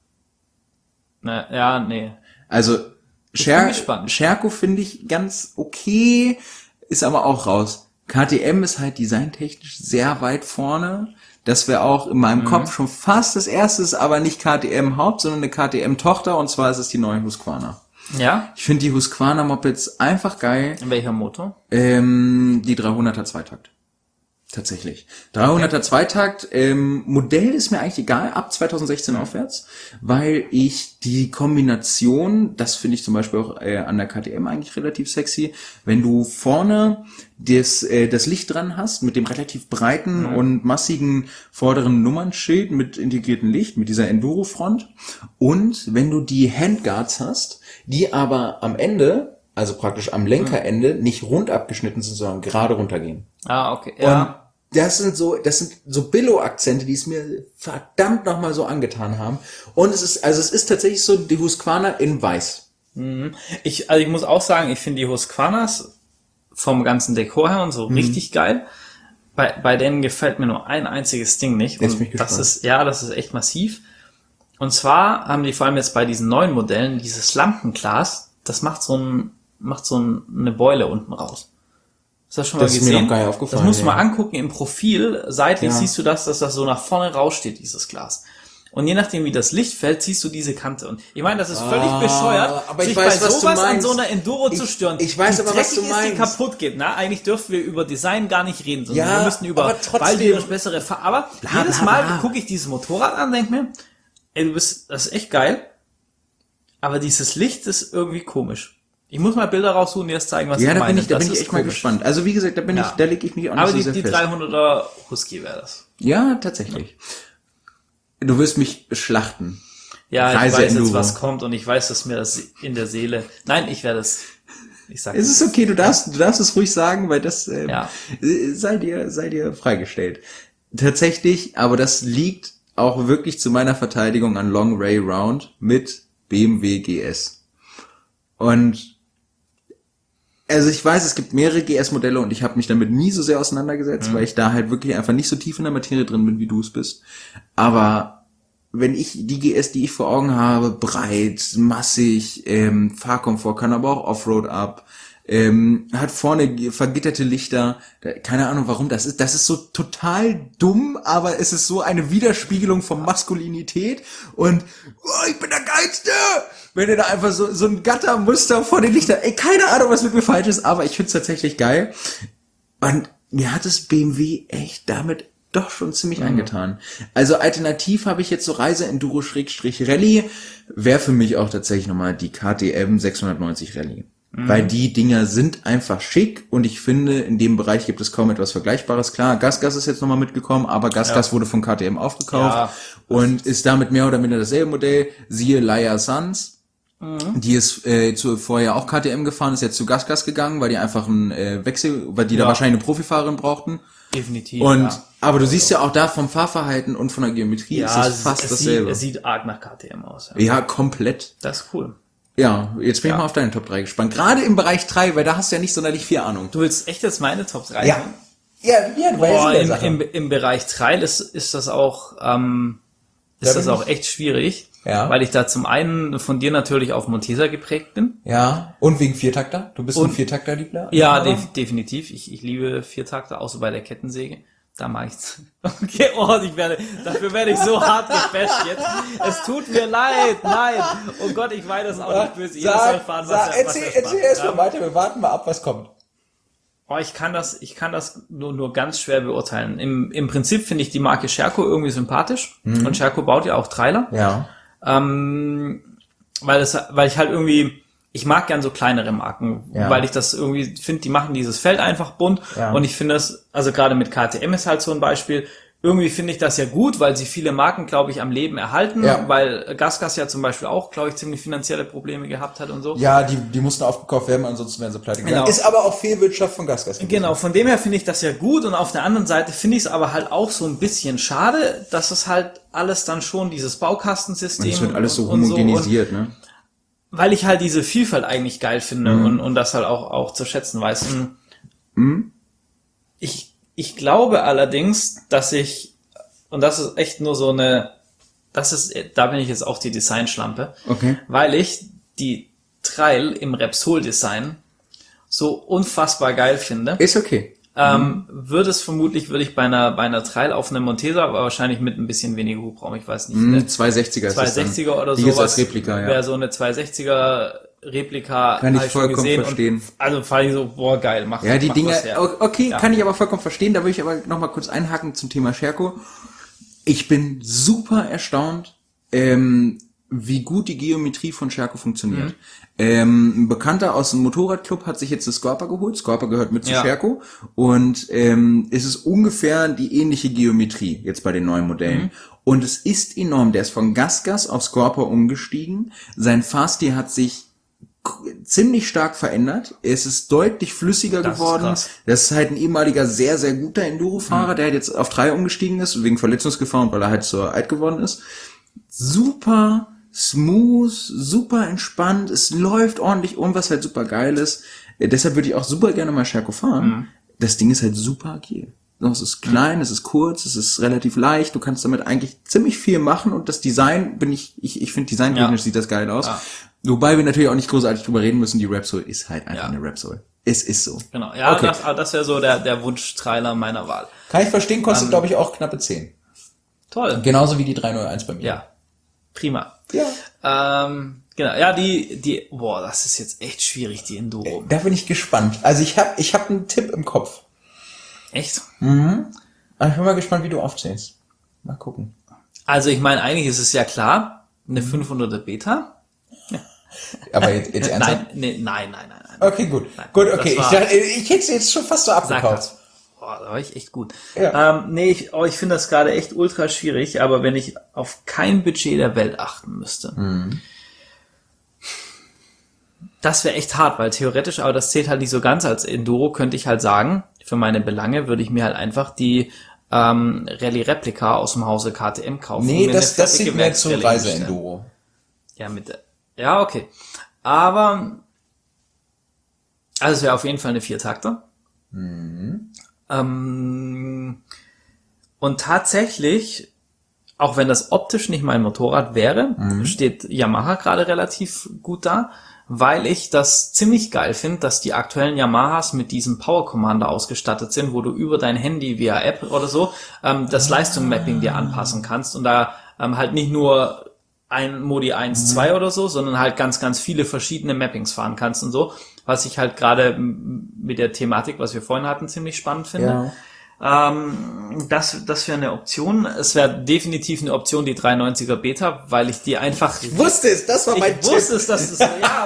na, ja, nee. Also, Scher- Scherko finde ich ganz okay, ist aber auch raus. K T M ist halt designtechnisch sehr weit vorne. Das wäre auch in meinem mhm. Kopf schon fast das erste, ist aber nicht K T M Haupt, sondern eine K T M Tochter, und zwar ist es die neue Husqvarna. Ja? Ich finde die Husqvarna Mopeds einfach geil. In welcher Motor? Ähm, die dreihunderter Zweitakt. Tatsächlich. dreihunderter okay. Zweitakt, ähm, Modell ist mir eigentlich egal, ab zwanzig sechzehn mhm. aufwärts, weil ich die Kombination, das finde ich zum Beispiel auch äh, an der K T M eigentlich relativ sexy, wenn du vorne das, äh, das Licht dran hast, mit dem relativ breiten mhm. und massigen vorderen Nummernschild mit integriertem Licht, mit dieser Enduro-Front, und wenn du die Handguards hast, die aber am Ende, also praktisch am Lenkerende, mhm. nicht rund abgeschnitten sind, sondern gerade runtergehen. Ah, okay, ja. Und das sind so, das sind so Billo-Akzente, die es mir verdammt nochmal so angetan haben. Und es ist, also es ist tatsächlich so die Husqvarna in weiß. Mhm. Ich, also ich muss auch sagen, ich finde die Husqvarnas vom ganzen Dekor her und so mhm. richtig geil. Bei, bei denen gefällt mir nur ein einziges Ding nicht. Und mich das ist, ja, das ist echt massiv. Und zwar haben die vor allem jetzt bei diesen neuen Modellen dieses Lampenglas, das macht so ein, macht so ein, eine Beule unten raus. Hast du das schon mal das gesehen? Ist mir noch geil aufgefallen. Das musst du ja. mal angucken im Profil. Seitlich ja. siehst du das, dass das so nach vorne raussteht, dieses Glas. Und je nachdem, wie das Licht fällt, siehst du diese Kante. Und ich meine, das ist völlig ah, bescheuert, aber sich ich weiß, bei was sowas du meinst. an so einer Enduro ich, zu stören. Ich weiß wie aber, was du ist, meinst. die kaputt geht. Na, eigentlich dürfen wir über Design gar nicht reden, sondern ja, wir müssen über bald bessere Fahr- Aber bla, jedes Mal bla, bla. gucke ich dieses Motorrad an und denke mir, ey, du bist, das ist echt geil. Aber dieses Licht ist irgendwie komisch. Ich muss mal Bilder raussuchen, die das zeigen, was ja, ich da meine. Bin ich, da das bin ich ist echt komisch. mal gespannt. Also wie gesagt, da bin ja. ich, da lege ich mich auch nicht Aber so die, sehr die fest. dreihunderter Husky wäre das. Ja, tatsächlich. Ja. Du wirst mich schlachten. Ja, Reise ich weiß jetzt, was kommt, und ich weiß, dass mir das in der Seele... Nein, ich werde es... Ich sag es ist okay, du darfst, du darfst es ruhig sagen, weil das ähm, ja. sei dir, sei dir freigestellt. Tatsächlich, aber das liegt auch wirklich zu meiner Verteidigung an Long Ray Round mit B M W G S. Und also ich weiß, es gibt mehrere G S-Modelle und ich habe mich damit nie so sehr auseinandergesetzt, mhm. weil ich da halt wirklich einfach nicht so tief in der Materie drin bin, wie du es bist. Aber wenn ich die G S, die ich vor Augen habe, breit, massig, ähm, Fahrkomfort, kann aber auch Offroad ab, ähm, hat vorne vergitterte Lichter, keine Ahnung warum das ist, das ist so total dumm, aber es ist so eine Widerspiegelung von Maskulinität und oh, ich bin der Geilste! Wenn ihr da einfach so, so ein Gattermuster vor den Lichtern, ey, keine Ahnung, was mit mir falsch ist, aber ich find's tatsächlich geil. Und mir hat es B M W echt damit doch schon ziemlich mhm. angetan. Also alternativ habe ich jetzt so Reise-Enduro-Rallye, wäre für mich auch tatsächlich nochmal die K T M sechshundertneunzig Rallye. Mhm. Weil die Dinger sind einfach schick und ich finde, in dem Bereich gibt es kaum etwas Vergleichbares. Klar, GasGas ist jetzt nochmal mitgekommen, aber GasGas ja. wurde von K T M aufgekauft ja. und ist damit mehr oder minder dasselbe Modell. Siehe Laya Suns, mhm. die ist äh, zu, vorher auch K T M gefahren, ist jetzt zu GasGas gegangen, weil die einfach einen äh, Wechsel, weil die ja. da wahrscheinlich eine Profifahrerin brauchten. Definitiv, Und, ja. aber du siehst ja auch da vom Fahrverhalten und von der Geometrie ja, ist es fast es dasselbe. Sieht, es sieht arg nach K T M aus. Ja, ja komplett. Das ist cool. Ja, jetzt bin ja. ich mal auf deine Top drei gespannt. Gerade im Bereich drei, weil da hast du ja nicht sonderlich viel Ahnung. Du willst echt jetzt meine Top drei? Ja. Ja, ja, du Boah, im, im, im Bereich Trail ist, ist das auch, ähm, ist da das auch echt schwierig. Ja. Weil ich da zum einen von dir natürlich auf Montesa geprägt bin. Ja. Und wegen Viertakter? Du bist Und, ein Viertakter-Liebler? Ja, def- definitiv. Ich, ich liebe Viertakter, außer bei der Kettensäge. Da mache ich's. Okay, oh, ich werde, dafür werde ich so hart gebasht jetzt. Es tut mir leid, nein. Oh Gott, ich weiß das auch nicht böse. Ihr sollt fahren, was sag, erzähl, was erzähl erstmal weiter, wir warten mal ab, was kommt. Oh, ich kann das, ich kann das nur, nur ganz schwer beurteilen. Im, im Prinzip finde ich die Marke Sherco irgendwie sympathisch. Mhm. Und Sherco baut ja auch Trailer. Ja. Ähm, weil es, weil ich halt irgendwie, ich mag gern so kleinere Marken, ja. weil ich das irgendwie finde, die machen dieses Feld einfach bunt ja. und ich finde das, also gerade mit K T M ist halt so ein Beispiel, irgendwie finde ich das ja gut, weil sie viele Marken, glaube ich, am Leben erhalten, ja. weil GasGas ja zum Beispiel auch, glaube ich, ziemlich finanzielle Probleme gehabt hat und so. Ja, die die mussten aufgekauft werden, ansonsten wären sie pleite gegangen. Genau. Ist aber auch Fehlwirtschaft von GasGas. Genau, von dem her finde ich das ja gut und auf der anderen Seite finde ich es aber halt auch so ein bisschen schade, dass es halt alles dann schon dieses Baukastensystem und es wird alles so homogenisiert, so, ne? Weil ich halt diese Vielfalt eigentlich geil finde mhm. und und das halt auch auch zu schätzen weiß. Und mhm. Ich Ich glaube allerdings, dass ich, und das ist echt nur so eine, das ist, da bin ich jetzt auch die Designschlampe, okay. weil ich die Trail im Repsol-Design so unfassbar geil finde. Ist okay. Ähm, mhm. Würde es vermutlich, würde ich bei einer, bei einer Trail auf einem Montesa, aber wahrscheinlich mit ein bisschen weniger Hubraum, ich weiß nicht. Mhm, ne? zweihundertsechziger ist das zweihundertsechziger oder die sowas. Als Replika, ja. Wäre so eine zweihundertsechziger Replika. Kann ich vollkommen gesehen verstehen. Und also fand ich so, boah, geil, mach Ja, die mach Dinge, okay, ja. kann ich aber vollkommen verstehen. Da würde ich aber nochmal kurz einhaken zum Thema Sherco. Ich bin super erstaunt, ähm, wie gut die Geometrie von Sherco funktioniert. Mhm. Ähm, ein Bekannter aus dem Motorradclub hat sich jetzt das Scorpa geholt. Scorpa gehört mit zu ja. Sherco. Und ähm, es ist ungefähr die ähnliche Geometrie jetzt bei den neuen Modellen. Mhm. Und es ist enorm. Der ist von GasGas auf Scorpa umgestiegen. Sein Fahrstil hat sich ziemlich stark verändert. Es ist deutlich flüssiger das geworden. Ist das ist halt ein ehemaliger sehr, sehr guter Enduro-Fahrer, mhm. der halt jetzt auf drei umgestiegen ist, wegen Verletzungsgefahr und weil er halt so alt geworden ist. Super smooth, super entspannt, es läuft ordentlich um, was halt super geil ist. Äh, deshalb würde ich auch super gerne mal Sherco fahren. Mhm. Das Ding ist halt super agil. Es ist klein, mhm. es ist kurz, es ist relativ leicht, du kannst damit eigentlich ziemlich viel machen und das Design, bin ich, ich, ich finde designtechnisch ja. sieht das geil aus. Ja. Wobei wir natürlich auch nicht großartig drüber reden müssen, die Repsol ist halt einfach ja. eine Repsol. Es ist so. Genau, ja, okay. das, das wäre so der, der Wunschtrailer meiner Wahl. Kann ich verstehen, kostet um, glaube ich auch knappe zehn. Toll. Genauso wie die drei null eins bei mir. Ja, prima. Ja. Ähm, genau, ja, die, die, boah, das ist jetzt echt schwierig, die Enduro. Da bin ich gespannt. Also ich habe ich hab einen Tipp im Kopf. Echt? Mhm. Ich bin mal gespannt, wie du aufzählst. Mal gucken. Also ich meine, eigentlich ist es ja klar, eine fünfhunderter Beta. Ja. Aber jetzt, jetzt ernsthaft? Nein, nee, nein, nein, nein, nein. Okay, gut. Nein, gut, okay. Ich, dachte, ich hätte es jetzt schon fast so abgekauft. Boah, da war ich echt gut. Ja. Ähm, nee, ich, oh, ich finde das gerade echt ultra schwierig, aber wenn ich auf kein Budget der Welt achten müsste, mhm. das wäre echt hart, weil theoretisch, aber das zählt halt nicht so ganz als Enduro, könnte ich halt sagen, für meine Belange würde ich mir halt einfach die ähm, Rallye-Replika aus dem Hause K T M kaufen. Nee, das, das sieht mir zu Reise-Enduro. Ja, mit, ja, okay. Aber, also es wäre auf jeden Fall eine Viertakter. Mhm. Ähm, und tatsächlich, auch wenn das optisch nicht mein Motorrad wäre, mhm. steht Yamaha gerade relativ gut da, weil ich das ziemlich geil finde, dass die aktuellen Yamahas mit diesem Power Commander ausgestattet sind, wo du über dein Handy via App oder so ähm, das ah. Leistungsmapping dir anpassen kannst und da ähm, halt nicht nur ein Modi eins, zwei mhm. oder so, sondern halt ganz, ganz viele verschiedene Mappings fahren kannst und so, was ich halt gerade mit der Thematik, was wir vorhin hatten, ziemlich spannend finde. Ja. Ähm, das das wäre eine Option. Es wäre definitiv eine Option, die dreihundertneunziger Beta, weil ich die einfach... Ich wusste es, das war mein Ich wusste es, dass es... Ja,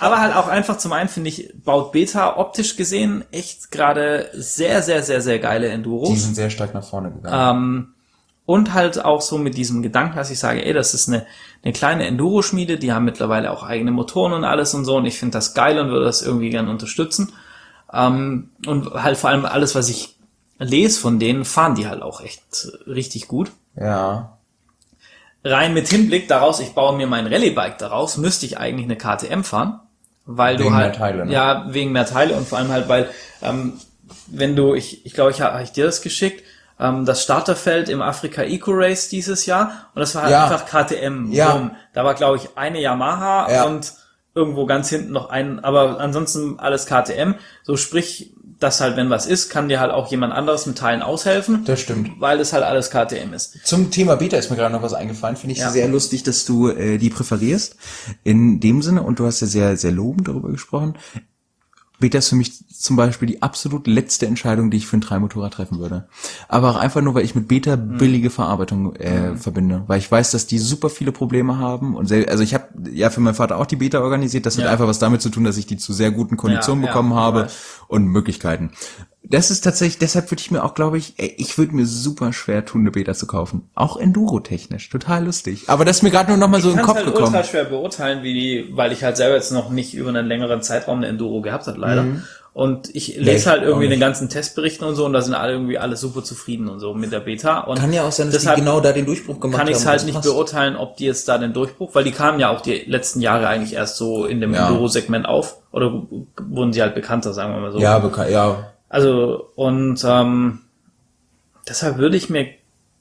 aber halt auch einfach zum einen, finde ich, baut Beta optisch gesehen echt gerade sehr, sehr, sehr, sehr geile Enduros. Die sind sehr stark nach vorne gegangen. Ähm, und halt auch so mit diesem Gedanken, dass ich sage, ey, das ist eine, eine kleine Enduro-Schmiede, die haben mittlerweile auch eigene Motoren und alles und so, und ich finde das geil und würde das irgendwie gern unterstützen. Ähm, und halt vor allem alles, was ich lese von denen, fahren die halt auch echt richtig gut. Ja. Rein mit Hinblick daraus, ich baue mir mein Rallye-Bike daraus, müsste ich eigentlich eine K T M fahren, weil wegen du halt, mehr Teile, ne? ja, wegen mehr Teile und vor allem halt, weil, ähm, wenn du, ich, ich glaube, ich habe hab ich dir das geschickt, ähm, das Starterfeld im Afrika Eco Race dieses Jahr, und das war halt ja. einfach K T M. Ja. Boom. Da war, glaube ich, eine Yamaha ja. und irgendwo ganz hinten noch ein, aber ansonsten alles K T M. So sprich, dass halt, wenn was ist, kann dir halt auch jemand anderes mit Teilen aushelfen. Das stimmt. Weil es halt alles K T M ist. Zum Thema Beta ist mir gerade noch was eingefallen. Finde ich Ja. sehr lustig, dass du äh, die präferierst. In dem Sinne, und du hast ja sehr, sehr lobend darüber gesprochen. Beta ist für mich zum Beispiel die absolut letzte Entscheidung, die ich für ein Dreimotorrad treffen würde. Aber auch einfach nur, weil ich mit Beta billige Verarbeitung äh, mhm. verbinde. Weil ich weiß, dass die super viele Probleme haben. Und sehr, also ich habe ja für meinen Vater auch die Beta organisiert. Das ja. hat einfach was damit zu tun, dass ich die zu sehr guten Konditionen ja, bekommen ja, habe und Möglichkeiten. Das ist tatsächlich, deshalb würde ich mir auch, glaube ich, ey, ich würde mir super schwer tun, eine Beta zu kaufen. Auch Enduro-technisch. Total lustig. Aber das ist mir gerade nur noch mal so in den Kopf halt gekommen. Ich kann ultra schwer beurteilen, wie die, weil ich halt selber jetzt noch nicht über einen längeren Zeitraum eine Enduro gehabt habe, leider. Mhm. Und ich lese halt irgendwie den ganzen Testberichten und so, und da sind alle irgendwie alle super zufrieden und so mit der Beta. Und kann ja auch sein, dass die genau da den Durchbruch gemacht haben. Kann ich es halt nicht passt. beurteilen, ob die jetzt da den Durchbruch, weil die kamen ja auch die letzten Jahre eigentlich erst so in dem ja. Enduro-Segment auf. Oder wurden sie halt bekannter, sagen wir mal so. Ja, bekannt, ja. Also, und ähm, deshalb würde ich mir,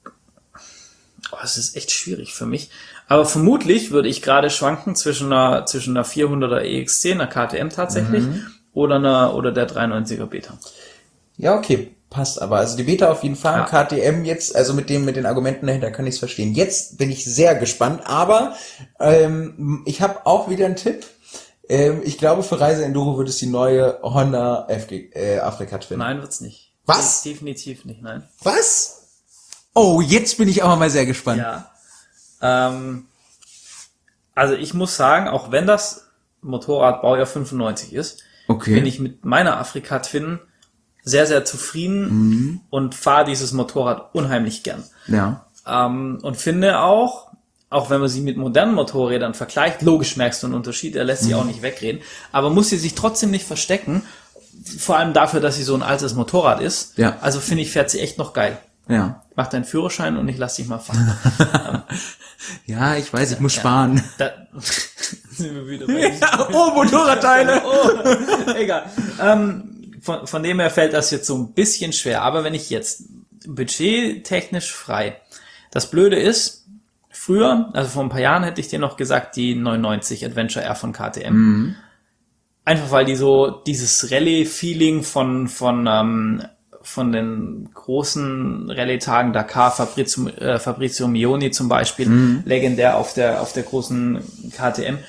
oh, es ist echt schwierig für mich, aber vermutlich würde ich gerade schwanken zwischen einer zwischen einer vierhunderter E X C, einer K T M tatsächlich, mhm. oder einer oder der dreihundertneunziger Beta. Ja, okay, passt aber. Also die Beta auf jeden Fall, ja. K T M jetzt, also mit dem mit den Argumenten dahinter kann ich es verstehen. Jetzt bin ich sehr gespannt, aber ähm, ich habe auch wieder einen Tipp. Ich glaube, für Reise-Enduro wird es die neue Honda F G, äh, Afrika Twin. Nein, wird's nicht. Was? Definitiv nicht, nein. Was? Oh, jetzt bin ich aber mal sehr gespannt. Ja. Ähm, also ich muss sagen, auch wenn das Motorrad Baujahr fünfundneunzig ist, okay. bin ich mit meiner Afrika Twin sehr, sehr zufrieden mhm. und fahre dieses Motorrad unheimlich gern. Ja. Ähm, und finde auch, auch wenn man sie mit modernen Motorrädern vergleicht, logisch merkst du einen Unterschied, er lässt sich mhm. auch nicht wegreden, aber muss sie sich trotzdem nicht verstecken, vor allem dafür, dass sie so ein altes Motorrad ist. Ja. Also finde ich, fährt sie echt noch geil. Ja. Mach deinen Führerschein und ich lass dich mal fahren. Ja, ich weiß, ich muss ja. sparen. Da sind wir wieder bei ja, oh, Motorradteile! oh, egal. Ähm, von, von dem her fällt das jetzt so ein bisschen schwer, aber wenn ich jetzt budgettechnisch frei, das Blöde ist, früher, also vor ein paar Jahren hätte ich dir noch gesagt, die neunundneunzig Adventure R von K T M. Mhm. Einfach weil die so dieses Rallye-Feeling von von ähm, von den großen Rallye-Tagen Dakar, Fabrizio, äh, Fabrizio Mioni zum Beispiel, mhm. legendär auf der auf der großen K T M.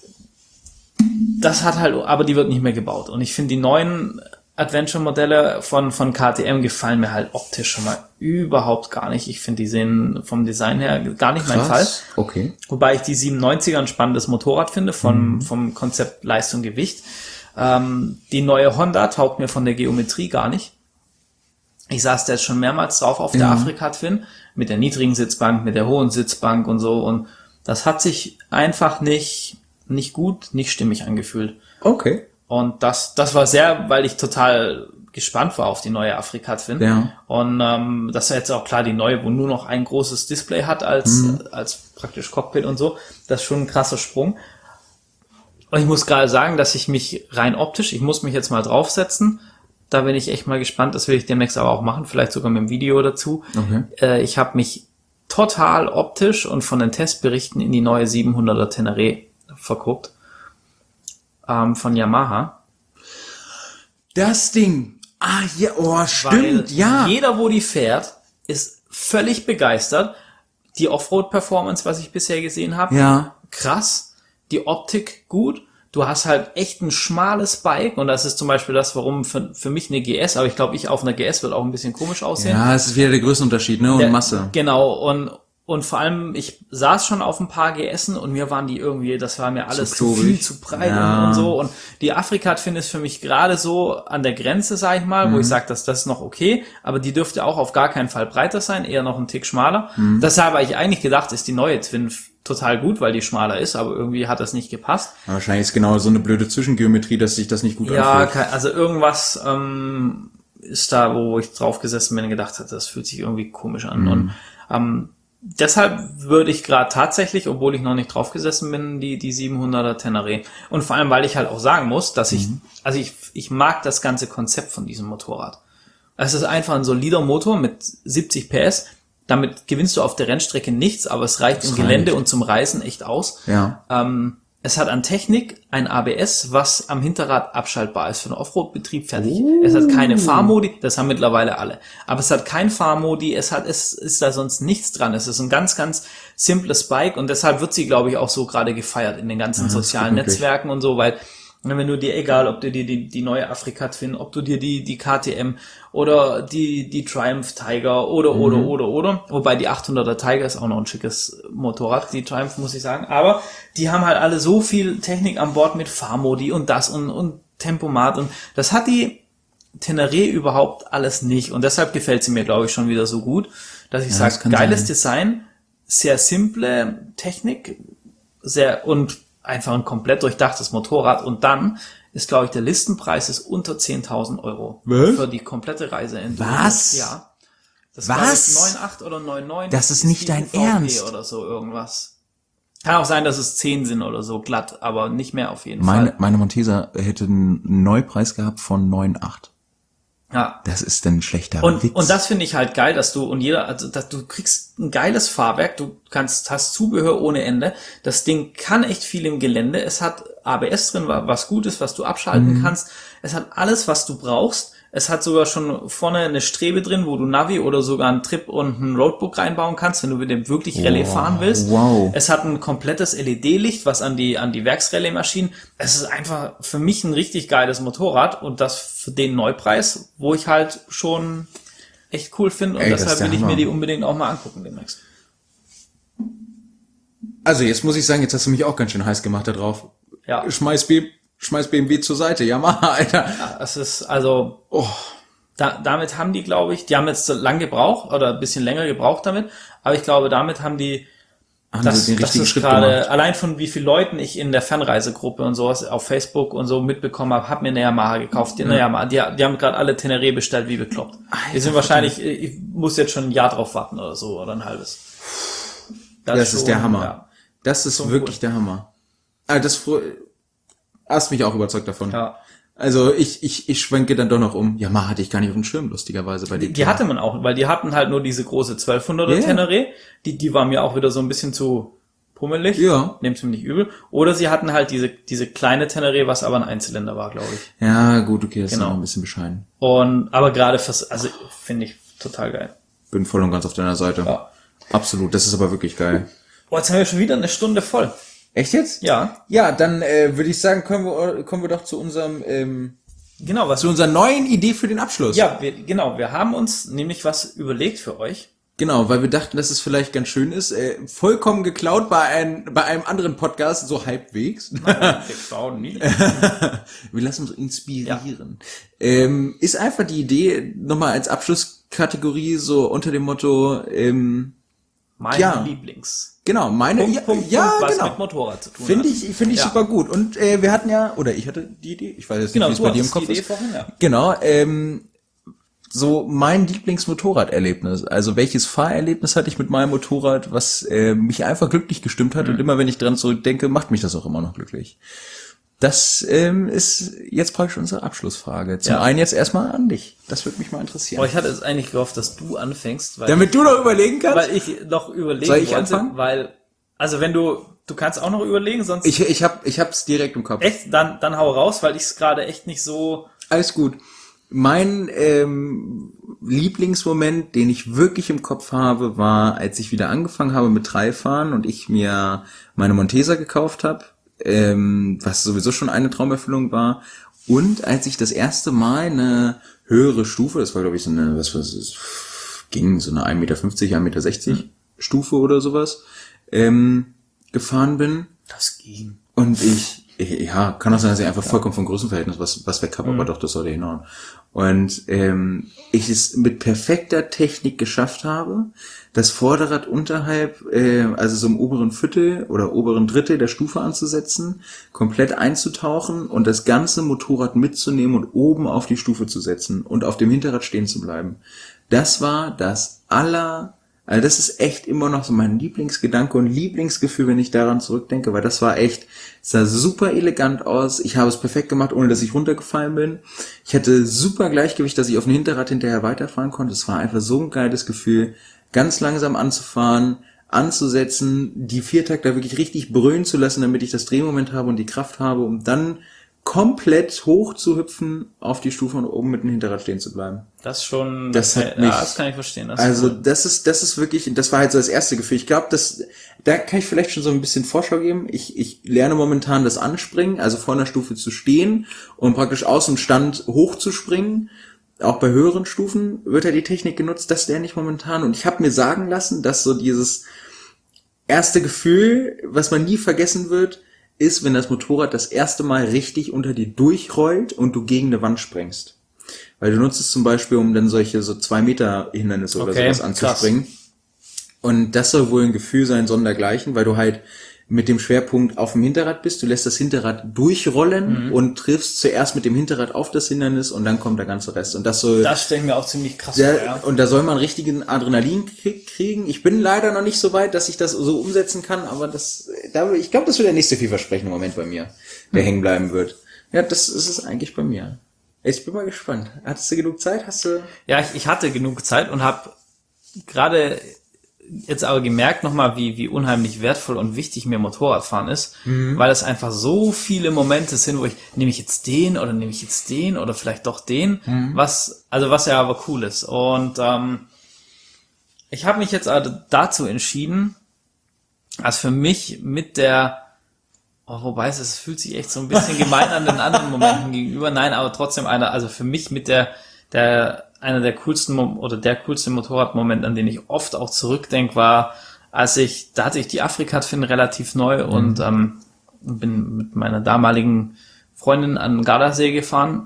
Das hat halt, aber die wird nicht mehr gebaut. Und ich finde die neuen Adventure-Modelle von von K T M gefallen mir halt optisch schon mal überhaupt gar nicht. Ich finde, die sehen vom Design her gar nicht Krass. mein Fall. Okay. Wobei ich die siebenundneunziger ein spannendes Motorrad finde, vom, mhm. vom Konzept Leistung, Gewicht. Ähm, die neue Honda taugt mir von der Geometrie gar nicht. Ich saß da jetzt schon mehrmals drauf auf der ja. Afrika Twin, mit der niedrigen Sitzbank, mit der hohen Sitzbank und so. Und das hat sich einfach nicht, nicht gut, nicht stimmig angefühlt. Okay. Und das, das war sehr, weil ich total gespannt war auf die neue Afrika Twin. Ja. Und ähm, das ist jetzt auch klar die neue, wo nur noch ein großes Display hat als mhm. als praktisch Cockpit und so. Das ist schon ein krasser Sprung. Und ich muss gerade sagen, dass ich mich rein optisch, ich muss mich jetzt mal draufsetzen. Da bin ich echt mal gespannt. Das will ich demnächst aber auch machen, vielleicht sogar mit dem Video dazu. Okay. Äh, ich habe mich total optisch und von den Testberichten in die neue siebenhunderter Tenere verguckt. Ähm, von Yamaha. Das Ding. Ah, ja, oh, stimmt, Weil ja. Jeder, wo die fährt, ist völlig begeistert. Die Offroad-Performance, was ich bisher gesehen habe, ja. krass. Die Optik gut. Du hast halt echt ein schmales Bike und das ist zum Beispiel das, warum für, für mich eine G S, aber ich glaube, ich auf einer G S wird auch ein bisschen komisch aussehen. Ja, es ist wieder der Größenunterschied, ne, und der, Masse. Genau, und Und vor allem, ich saß schon auf ein paar G S'en und mir waren die irgendwie, das war mir alles zu viel, zu breit ja. und so. Und die Afrika-Twin ist für mich gerade so an der Grenze, sag ich mal, mhm. wo ich sage, dass das ist noch okay, aber die dürfte auch auf gar keinen Fall breiter sein, eher noch ein Tick schmaler. Mhm. Deshalb habe ich eigentlich gedacht, ist die neue Twin total gut, weil die schmaler ist, aber irgendwie hat das nicht gepasst. Aber wahrscheinlich ist genau so eine blöde Zwischengeometrie, dass sich das nicht gut ja, anfühlt. Ja, also irgendwas ähm, ist da, wo ich drauf gesessen bin und gedacht habe, das fühlt sich irgendwie komisch an. Mhm. Und ähm, deshalb würde ich gerade tatsächlich, obwohl ich noch nicht drauf gesessen bin, die die siebenhunderter Tenere. Und vor allem, weil ich halt auch sagen muss, dass ich, mhm. also ich ich mag das ganze Konzept von diesem Motorrad. Es ist einfach ein solider Motor mit siebzig P S. Damit gewinnst du auf der Rennstrecke nichts, aber es reicht das im reicht. Gelände und zum Reisen echt aus. Ja. Ähm, es hat an Technik ein A B S, was am Hinterrad abschaltbar ist für den Offroad-Betrieb, fertig. Uh. Es hat keine Fahrmodi, das haben mittlerweile alle. Aber es hat kein Fahrmodi, es hat, es ist da sonst nichts dran. Es ist ein ganz, ganz simples Bike und deshalb wird sie, glaube ich, auch so gerade gefeiert in den ganzen ja, sozialen Netzwerken und so, weil wenn du dir, egal, ob du dir die, die neue Afrika Twin, ob du dir die, die K T M oder die, die Triumph Tiger oder, mhm. oder, oder, oder, wobei die achthunderter Tiger ist auch noch ein schickes Motorrad, die Triumph, muss ich sagen, aber die haben halt alle so viel Technik an Bord mit Fahrmodi und das und, und Tempomat und das hat die Tenere überhaupt alles nicht und deshalb gefällt sie mir, glaube ich, schon wieder so gut, dass ich ja, sage, geiles sein. Design, sehr simple Technik, sehr, und einfach ein komplett durchdachtes Motorrad und dann ist, glaube ich, der Listenpreis ist unter zehntausend Euro. Was? Für die komplette Reise. In Was? Ja. Das Was? neun Komma acht oder neun Komma neun. Das ist nicht dein Ernst. Oder so irgendwas. Kann auch sein, dass es zehn sind oder so glatt, aber nicht mehr auf jeden meine, Fall. Meine Montesa hätte einen Neupreis gehabt von neun Komma acht. Ja. Das ist ein schlechter und, Witz. Und das finde ich halt geil, dass du, und jeder, also, dass du kriegst ein geiles Fahrwerk, du kannst, hast Zubehör ohne Ende. Das Ding kann echt viel im Gelände. Es hat A B S drin, was gut ist, was du abschalten mhm. kannst. Es hat alles, was du brauchst. Es hat sogar schon vorne eine Strebe drin, wo du Navi oder sogar einen Trip und ein Roadbook reinbauen kannst, wenn du mit dem wirklich Rallye wow. fahren willst. Wow. Es hat ein komplettes L E D-Licht, was an die, an die Werksrallye-Maschinen. Es ist einfach für mich ein richtig geiles Motorrad und das für den Neupreis, wo ich halt schon echt cool finde und Ey, deshalb will ich Hammer. mir die unbedingt auch mal angucken demnächst. Also jetzt muss ich sagen, jetzt hast du mich auch ganz schön heiß gemacht da drauf. Ja. Schmeiß B Schmeiß B M W zur Seite, Yamaha, Alter. Ja, es ist, also, oh, da, damit haben die, glaube ich, die haben jetzt lang gebraucht, oder ein bisschen länger gebraucht damit, aber ich glaube, damit haben die, haben das, sie den richtigen das ist Schritt gerade, gemacht. Allein von wie vielen Leuten ich in der Fernreisegruppe und sowas auf Facebook und so mitbekommen habe, hab mir eine Yamaha gekauft, die, mhm. eine Yamaha, die, die haben gerade alle Tenere bestellt, wie bekloppt. Alter, die sind wahrscheinlich, ich muss jetzt schon ein Jahr drauf warten oder so, oder ein halbes. Das, das ist schon, der Hammer. Ja, das ist wirklich cool. Der Hammer. Ah, das hast mich auch überzeugt davon. Ja. Also ich ich ich schwenke dann doch noch um. Yamaha hatte ich gar nicht auf dem Schirm, lustigerweise bei die. Die hatte man auch, weil die hatten halt nur diese große zwölfhunderter yeah. Tenere. Die die war mir auch wieder so ein bisschen zu pummelig. Ja. Nehmt's mir nicht übel. Oder sie hatten halt diese diese kleine Tenere, was aber ein Einzylinder war, glaube ich. Ja, gut, okay, das genau. ist noch ein bisschen bescheiden. Und aber gerade fürs, also finde ich total geil. Bin voll und ganz auf deiner Seite. Ja. Absolut, das ist aber wirklich geil. Boah, jetzt haben wir schon wieder eine Stunde voll. Echt jetzt? Ja. Ja, dann äh, würde ich sagen, kommen wir kommen wir doch zu unserem ähm, genau was zu unserer neuen Idee für den Abschluss. Ja, wir, genau. Wir haben uns nämlich was überlegt für euch. Genau, weil wir dachten, dass es vielleicht ganz schön ist. Äh, vollkommen geklaut bei einem bei einem anderen Podcast, so halbwegs. Nein, wir klauen nie. Wir lassen uns inspirieren. Ja. Ähm, ist einfach die Idee nochmal als Abschlusskategorie so unter dem Motto. Ähm, mein ja. Lieblings. Genau, meine, Punkt, ja, Punkt, ja Punkt, was genau. mit Motorrad zu tun Finde hat. ich, finde ich ja. super gut. Und äh, wir hatten ja, oder ich hatte die Idee, ich weiß jetzt nicht, genau, wie es bei dir im Kopf die Idee ist. Vorhin, ja. Genau, ähm, so mein Lieblingsmotorraderlebnis. Also welches Fahrerlebnis hatte ich mit meinem Motorrad, was äh, mich einfach glücklich gestimmt hat mhm. und immer wenn ich dran zurückdenke, macht mich das auch immer noch glücklich. Das ähm, ist jetzt praktisch unsere Abschlussfrage. Zum ja. einen jetzt erstmal an dich. Das würde mich mal interessieren. Aber ich hatte es eigentlich gehofft, dass du anfängst. Weil Damit ich, du noch überlegen kannst? Weil ich noch überlegen Soll ich wollte, anfangen? Weil, also wenn du, du kannst auch noch überlegen, sonst... Ich, ich hab, ich hab's direkt im Kopf. Echt? Dann, dann hau raus, weil ich es gerade echt nicht so... Alles gut. Mein ähm, Lieblingsmoment, den ich wirklich im Kopf habe, war, als ich wieder angefangen habe mit Dreifahren und ich mir meine Montesa gekauft habe. Ähm, was sowieso schon eine Traumerfüllung war. Und als ich das erste Mal eine höhere Stufe, das war glaube ich so eine, was was es ging, so eine ein Meter fünfzig, ein Meter sechzig mhm. Stufe oder sowas ähm, gefahren bin. Das ging. Und ich, ja, kann auch sein, dass ich einfach vollkommen vom Größenverhältnis was, was weg habe, mhm. aber doch, das sollte hinhauen. Und ähm, ich es mit perfekter Technik geschafft habe, das Vorderrad unterhalb, äh, also so im oberen Viertel oder oberen Drittel der Stufe anzusetzen, komplett einzutauchen und das ganze Motorrad mitzunehmen und oben auf die Stufe zu setzen und auf dem Hinterrad stehen zu bleiben. Das war das aller... Also das ist echt immer noch so mein Lieblingsgedanke und Lieblingsgefühl, wenn ich daran zurückdenke, weil das war echt, es sah super elegant aus. Ich habe es perfekt gemacht, ohne dass ich runtergefallen bin. Ich hatte super Gleichgewicht, dass ich auf dem Hinterrad hinterher weiterfahren konnte. Es war einfach so ein geiles Gefühl, ganz langsam anzufahren, anzusetzen, die Viertakter wirklich richtig brüllen zu lassen, damit ich das Drehmoment habe und die Kraft habe, um dann komplett hoch zu hüpfen auf die Stufe und oben mit dem Hinterrad stehen zu bleiben. Das schon, das, das, hat ja, mich, das kann ich verstehen. Das also cool. das ist, das ist wirklich, das war halt so das erste Gefühl. Ich glaube, das, da kann ich vielleicht schon so ein bisschen Vorschau geben. Ich, ich lerne momentan das Anspringen, also vor einer Stufe zu stehen und praktisch aus dem Stand hochzuspringen. Auch bei höheren Stufen wird ja die Technik genutzt, das lerne ich momentan. Und ich habe mir sagen lassen, dass so dieses erste Gefühl, was man nie vergessen wird, ist, wenn das Motorrad das erste Mal richtig unter dir durchrollt und du gegen eine Wand sprengst. Weil du nutzt es zum Beispiel, um dann solche so zwei Meter Hindernisse oder okay, sowas anzuspringen. Krass. Und das soll wohl ein Gefühl sein, sondergleichen, weil du halt mit dem Schwerpunkt auf dem Hinterrad bist. Du lässt das Hinterrad durchrollen mhm. und triffst zuerst mit dem Hinterrad auf das Hindernis und dann kommt der ganze Rest. Und das soll. Das stellen wir auch ziemlich krass der, vor, ja. Und da soll man richtigen Adrenalinkick kriegen. Ich bin leider noch nicht so weit, dass ich das so umsetzen kann, aber das, da, ich glaube, das wird der nächste vielversprechende Moment bei mir, der mhm. hängen bleiben wird. Ja, das ist es eigentlich bei mir. Ich bin mal gespannt. Hattest du genug Zeit? Hast du? Ja, ich, ich hatte genug Zeit und habe gerade jetzt aber gemerkt nochmal, wie, wie unheimlich wertvoll und wichtig mir Motorradfahren ist, mhm. weil es einfach so viele Momente sind, wo ich, nehme ich jetzt den oder nehme ich jetzt den oder vielleicht doch den, mhm. was, also was ja aber cool ist. Und ähm, ich habe mich jetzt also dazu entschieden, als für mich mit der, oh, wobei es, es fühlt sich echt so ein bisschen gemein an den anderen Momenten gegenüber, nein, aber trotzdem einer, also für mich mit der, der einer der coolsten oder der coolste Motorradmoment, an den ich oft auch zurückdenke, war, als ich, da hatte ich die Afrika-Twin relativ neu mhm. und ähm, bin mit meiner damaligen Freundin an den Gardasee gefahren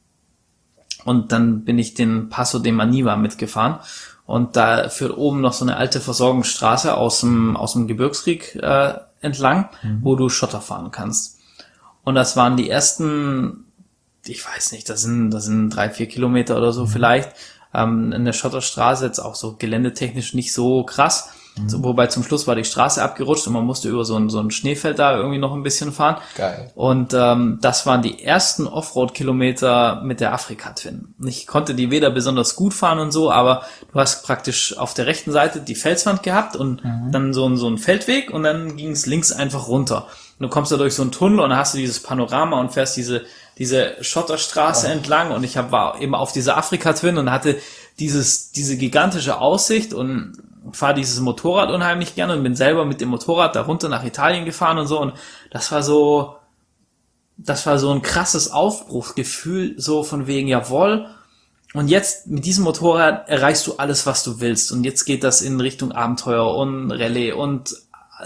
und dann bin ich den Passo de Maniva mitgefahren und da führt oben noch so eine alte Versorgungsstraße aus dem, aus dem Gebirgskrieg äh, entlang, mhm. wo du Schotter fahren kannst. Und das waren die ersten, ich weiß nicht, das sind, das sind drei, vier Kilometer oder so mhm. vielleicht, ähm, in der Schotterstraße, jetzt auch so geländetechnisch nicht so krass, mhm. so, wobei zum Schluss war die Straße abgerutscht und man musste über so ein, so ein Schneefeld da irgendwie noch ein bisschen fahren. Geil. Und ähm, das waren die ersten Offroad-Kilometer mit der Afrika-Twin. Ich konnte die weder besonders gut fahren und so, aber du hast praktisch auf der rechten Seite die Felswand gehabt und mhm. dann so ein, so ein Feldweg und dann ging es links einfach runter. Und du kommst da durch so einen Tunnel und dann hast du dieses Panorama und fährst diese diese Schotterstraße oh. entlang und ich hab, war eben auf dieser Afrika-Twin und hatte dieses diese gigantische Aussicht und fahre dieses Motorrad unheimlich gerne und bin selber mit dem Motorrad da runter nach Italien gefahren und so und das war so das war so ein krasses Aufbruchsgefühl, so von wegen, jawohl, und jetzt mit diesem Motorrad erreichst du alles, was du willst und jetzt geht das in Richtung Abenteuer und Rallye und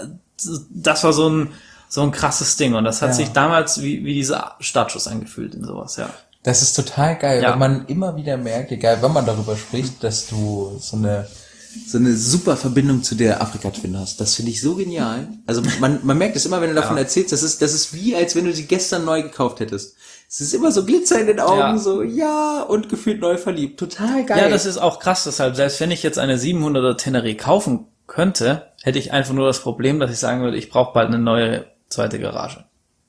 das war so ein So ein krasses Ding. Und das hat ja. sich damals wie, wie dieser Startschuss angefühlt in sowas, ja. Das ist total geil, ja. weil man immer wieder merkt, egal wenn man darüber spricht, dass du so eine, so eine super Verbindung zu der Afrika-Twin hast. Das finde ich so genial. Also man, man merkt es immer, wenn du davon ja. erzählst, das ist, das ist wie, als wenn du sie gestern neu gekauft hättest. Es ist immer so Glitzer in den Augen, ja. so, ja, und gefühlt neu verliebt. Total geil. Ja, das ist auch krass, deshalb, selbst wenn ich jetzt eine siebenhunderter Tenere kaufen könnte, hätte ich einfach nur das Problem, dass ich sagen würde, ich brauche bald eine neue zweite Garage.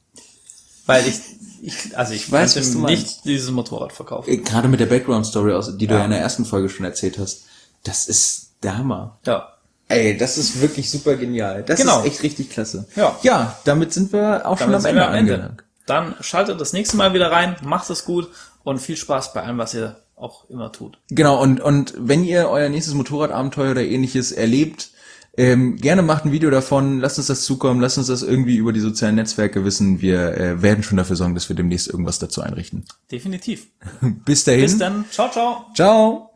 Weil ich, ich also ich, ich weiß, könnte nicht dieses Motorrad verkaufen. Gerade mit der Background-Story, die du ja. ja in der ersten Folge schon erzählt hast, das ist der Hammer. Ja. Ey, das ist wirklich super genial. Das genau. ist echt richtig klasse. Ja, ja, damit sind wir auch damit schon am Ende, am Ende angelangt. Dann schaltet das nächste Mal wieder rein, macht es gut und viel Spaß bei allem, was ihr auch immer tut. Genau, und und wenn ihr euer nächstes Motorradabenteuer oder ähnliches erlebt, Ähm, gerne macht ein Video davon, lasst uns das zukommen, lasst uns das irgendwie über die sozialen Netzwerke wissen. Wir äh, werden schon dafür sorgen, dass wir demnächst irgendwas dazu einrichten. Definitiv. Bis dahin. Bis dann. Ciao, ciao. Ciao.